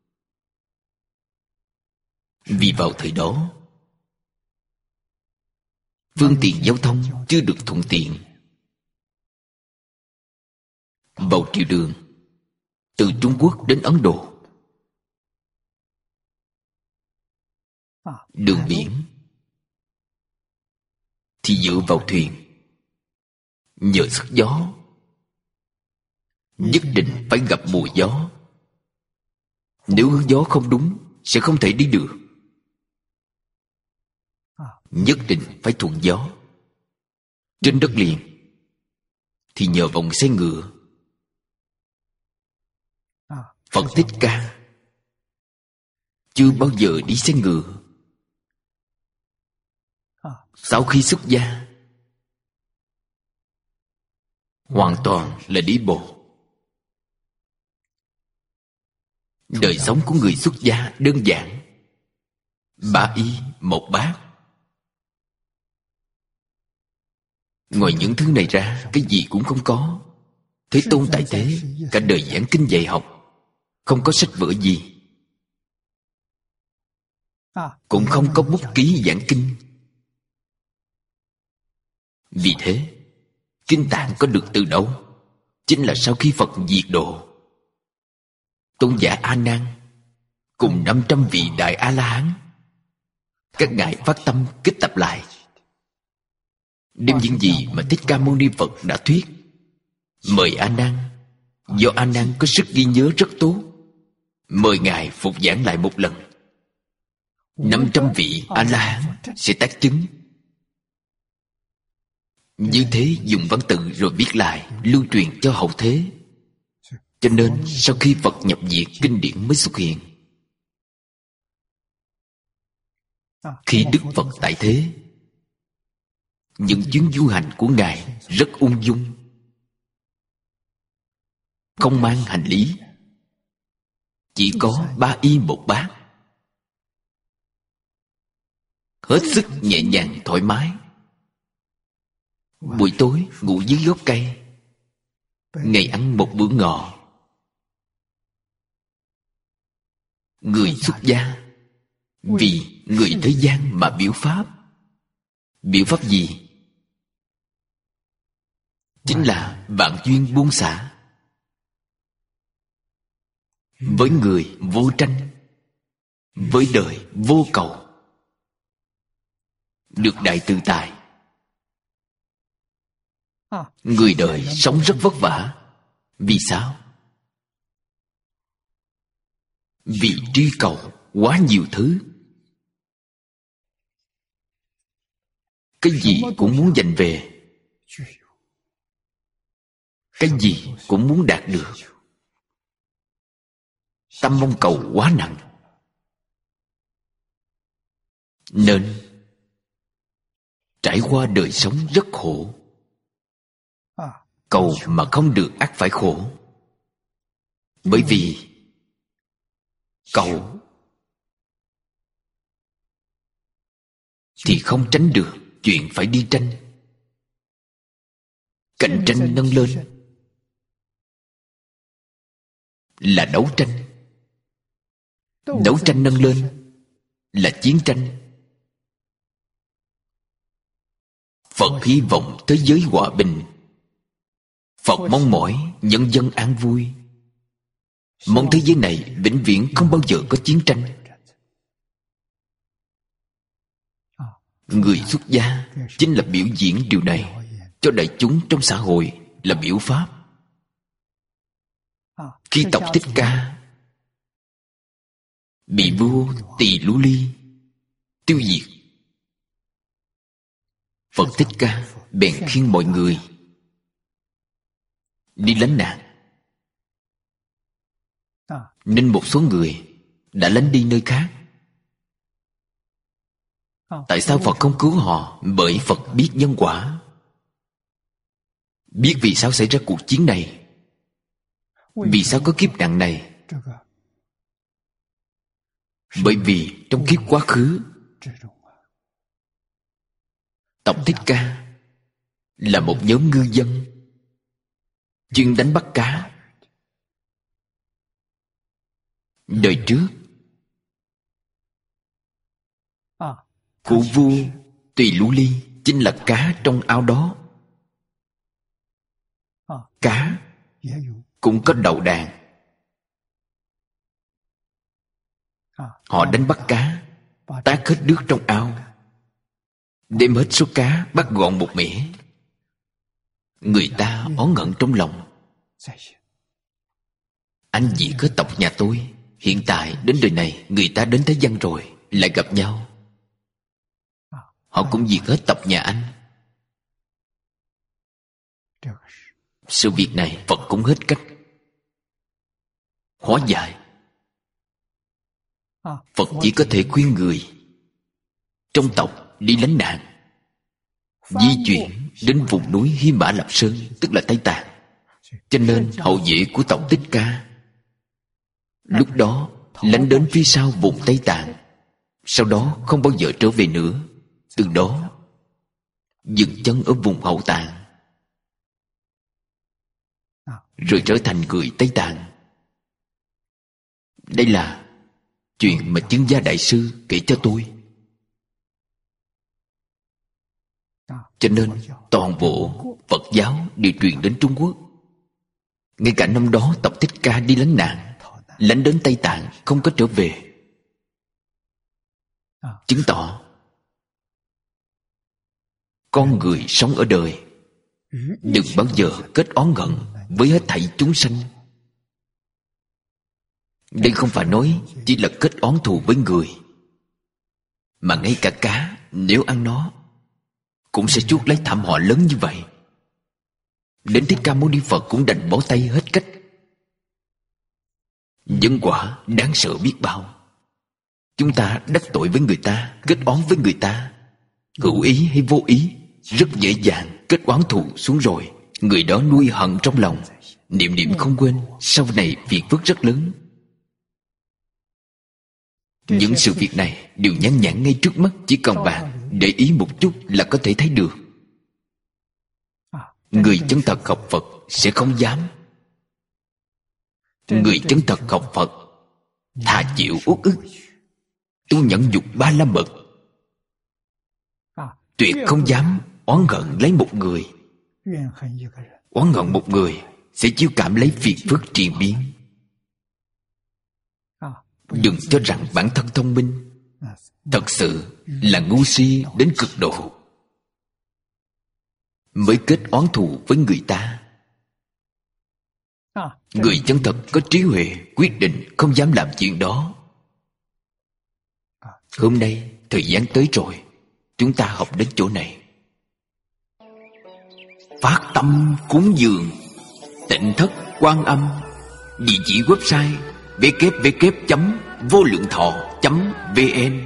Vì vào thời đó phương tiện giao thông chưa được thuận tiện. Vào triều đường từ Trung Quốc đến Ấn Độ, đường biển thì dựa vào thuyền, nhờ sức gió. Nhất định phải gặp mùa gió. Nếu hướng gió không đúng sẽ không thể đi được. Nhất định phải thuận gió. Trên đất liền thì nhờ vòng xe ngựa. Phật Thích Ca chưa bao giờ đi xe ngựa. Sau khi xuất gia, hoàn toàn là đi bộ. Đời sống của người xuất gia đơn giản, ba y một bát. Ngoài những thứ này ra, cái gì cũng không có. Thế Tôn tại thế, cả đời giảng kinh dạy học, không có sách vở gì, cũng không có bút ký giảng kinh. Vì thế, kinh tạng có được từ đâu? Chính là sau khi Phật diệt độ, tôn giả A Nan cùng năm trăm vị đại A La Hán, các ngài phát tâm kết tập lại, đem những gì mà Thích Ca Mâu Ni Phật đã thuyết mời A Nan. Do A Nan có sức ghi nhớ rất tốt, mời ngài phục giảng lại một lần. Năm trăm vị A La Hán sẽ tác chứng. Như thế dùng văn tự rồi viết lại, lưu truyền cho hậu thế. Cho nên sau khi Phật nhập diệt, kinh điển mới xuất hiện. Khi Đức Phật tại thế, những chuyến du hành của ngài rất ung dung, không mang hành lý, chỉ có ba y một bát, hết sức nhẹ nhàng thoải mái. Buổi tối ngủ dưới gốc cây, ngày ăn một bữa ngọ. Người xuất gia vì người thế gian mà biểu pháp. Biểu pháp gì? Chính là vạn duyên buông xả. Với người vô tranh, với đời vô cầu, được đại tự tại. Người đời sống rất vất vả. Vì sao? Vì truy cầu quá nhiều thứ. Cái gì cũng muốn giành về, cái gì cũng muốn đạt được. Tâm mong cầu quá nặng, nên trải qua đời sống rất khổ. Cầu mà không được ắt phải khổ. Bởi vì cầu thì không tránh được chuyện phải đi tranh. Cạnh tranh nâng lên là đấu tranh, đấu tranh nâng lên là chiến tranh. Phật hy vọng thế giới hòa bình. Phật mong mỏi nhân dân an vui, mong thế giới này vĩnh viễn không bao giờ có chiến tranh. Người xuất gia chính là biểu diễn điều này cho đại chúng trong xã hội, là biểu pháp. Khi tộc Thích Ca bị vua Tỳ Lô Ly tiêu diệt, Phật Thích Ca bèn khuyên mọi người đi lánh nạn. Nên một số người đã lánh đi nơi khác. Tại sao Phật không cứu họ? Bởi Phật biết nhân quả, biết vì sao xảy ra cuộc chiến này, vì sao có kiếp nạn này. Bởi vì trong kiếp quá khứ, tộc Thích Ca là một nhóm ngư dân chuyên đánh bắt cá. Đời trước, của vua Tỳ Lô Ly chính là cá trong ao đó. Cá cũng có đầu đàn. Họ đánh bắt cá, tát hết nước trong ao, đem hết số cá bắt gọn một mẻ. Người ta oán hận trong lòng. Anh diệt hết tộc nhà tôi, hiện tại đến đời này người ta đến thế gian rồi lại gặp nhau, họ cũng diệt hết tộc nhà anh. Sự việc này Phật cũng hết cách hóa giải. Phật chỉ có thể khuyên người trong tộc đi lánh nạn, di chuyển đến vùng núi Hy Mã Lạp Sơn, tức là Tây Tạng. Cho nên hậu vệ của tộc Thích Ca lúc đó lánh đến phía sau vùng Tây Tạng, sau đó không bao giờ trở về nữa. Từ đó dừng chân ở vùng Hậu Tạng, rồi trở thành người Tây Tạng. Đây là chuyện mà Chứng Gia Đại Sư kể cho tôi. Cho nên toàn bộ Phật giáo đều truyền đến Trung Quốc. Ngay cả năm đó tộc Thích Ca đi lánh nạn lánh đến Tây Tạng không có trở về, chứng tỏ con người sống ở đời đừng bao giờ kết oán hận với hết thảy chúng sanh. Đây không phải nói chỉ là kết oán thù với người, mà ngay cả cá nếu ăn nó cũng sẽ chuốc lấy thảm họa lớn như vậy. Đến Thích Ca Mâu Ni Phật cũng đành bó tay hết cách. Nhân quả đáng sợ biết bao. Chúng ta đắc tội với người ta, kết oán với người ta, hữu ý hay vô ý, rất dễ dàng kết oán thù xuống rồi. Người đó nuôi hận trong lòng, niệm niệm không quên, sau này phiền phức rất lớn. Những sự việc này đều nhan nhản ngay trước mắt, chỉ cần bạn để ý một chút là có thể thấy được. Người chân thật học Phật sẽ không dám. Người chân thật học Phật thà chịu uất ức, tu nhẫn nhục ba la mật, tuyệt không dám oán hận lấy một người. Oán hận một người sẽ chiêu cảm lấy phiền phức triền biến. Đừng cho rằng bản thân thông minh, thật sự là ngu si đến cực độ mới kết oán thù với người ta. Người chân thật có trí huệ quyết định không dám làm chuyện đó. Hôm nay thời gian tới rồi, chúng ta học đến chỗ này. Phát tâm cúng dường Tịnh Thất Quan Âm. Địa chỉ website w w w chấm vô lượng thọ chấm v n.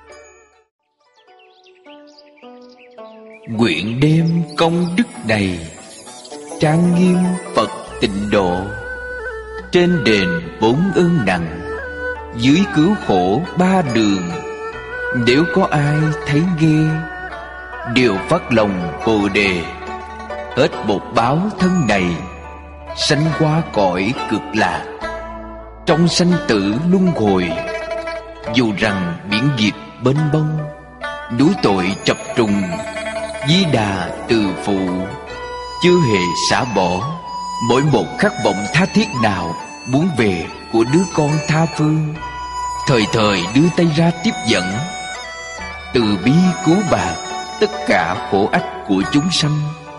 Nguyện đem công đức này trang nghiêm Phật tịnh độ, trên đền bốn ơn nặng, dưới cứu khổ ba đường. Nếu có ai thấy nghe, đều phát lòng Bồ Đề, hết một báo thân này, sanh qua cõi cực lạc. Trong sanh tử luân hồi, dù rằng biển nghiệp bên bông, núi tội trập trùng, Di Đà từ phụ, chưa hề xả bỏ. Mỗi một khát vọng tha thiết nào muốn về của đứa con tha phương, thời thời đưa tay ra tiếp dẫn, từ bi cứu bạc tất cả khổ ách của chúng sanh.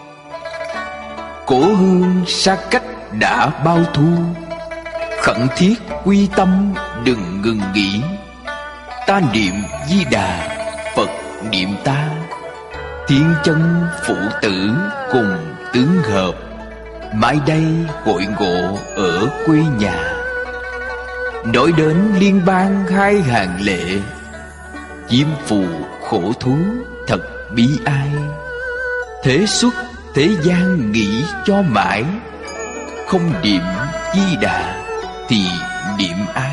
Cổ hương xa cách đã bao thu, khẩn thiết quy tâm đừng ngừng nghỉ. Ta niệm Di Đà, Phật niệm ta, thiên chân phụ tử cùng tướng hợp. Mãi đây hội ngộ ở quê nhà, nói đến liên bang hai hàng lệ, chiêm phù khổ thú thật bi ai. Thế xuất thế gian nghĩ cho mãi, không niệm Di Đà thì niệm ai?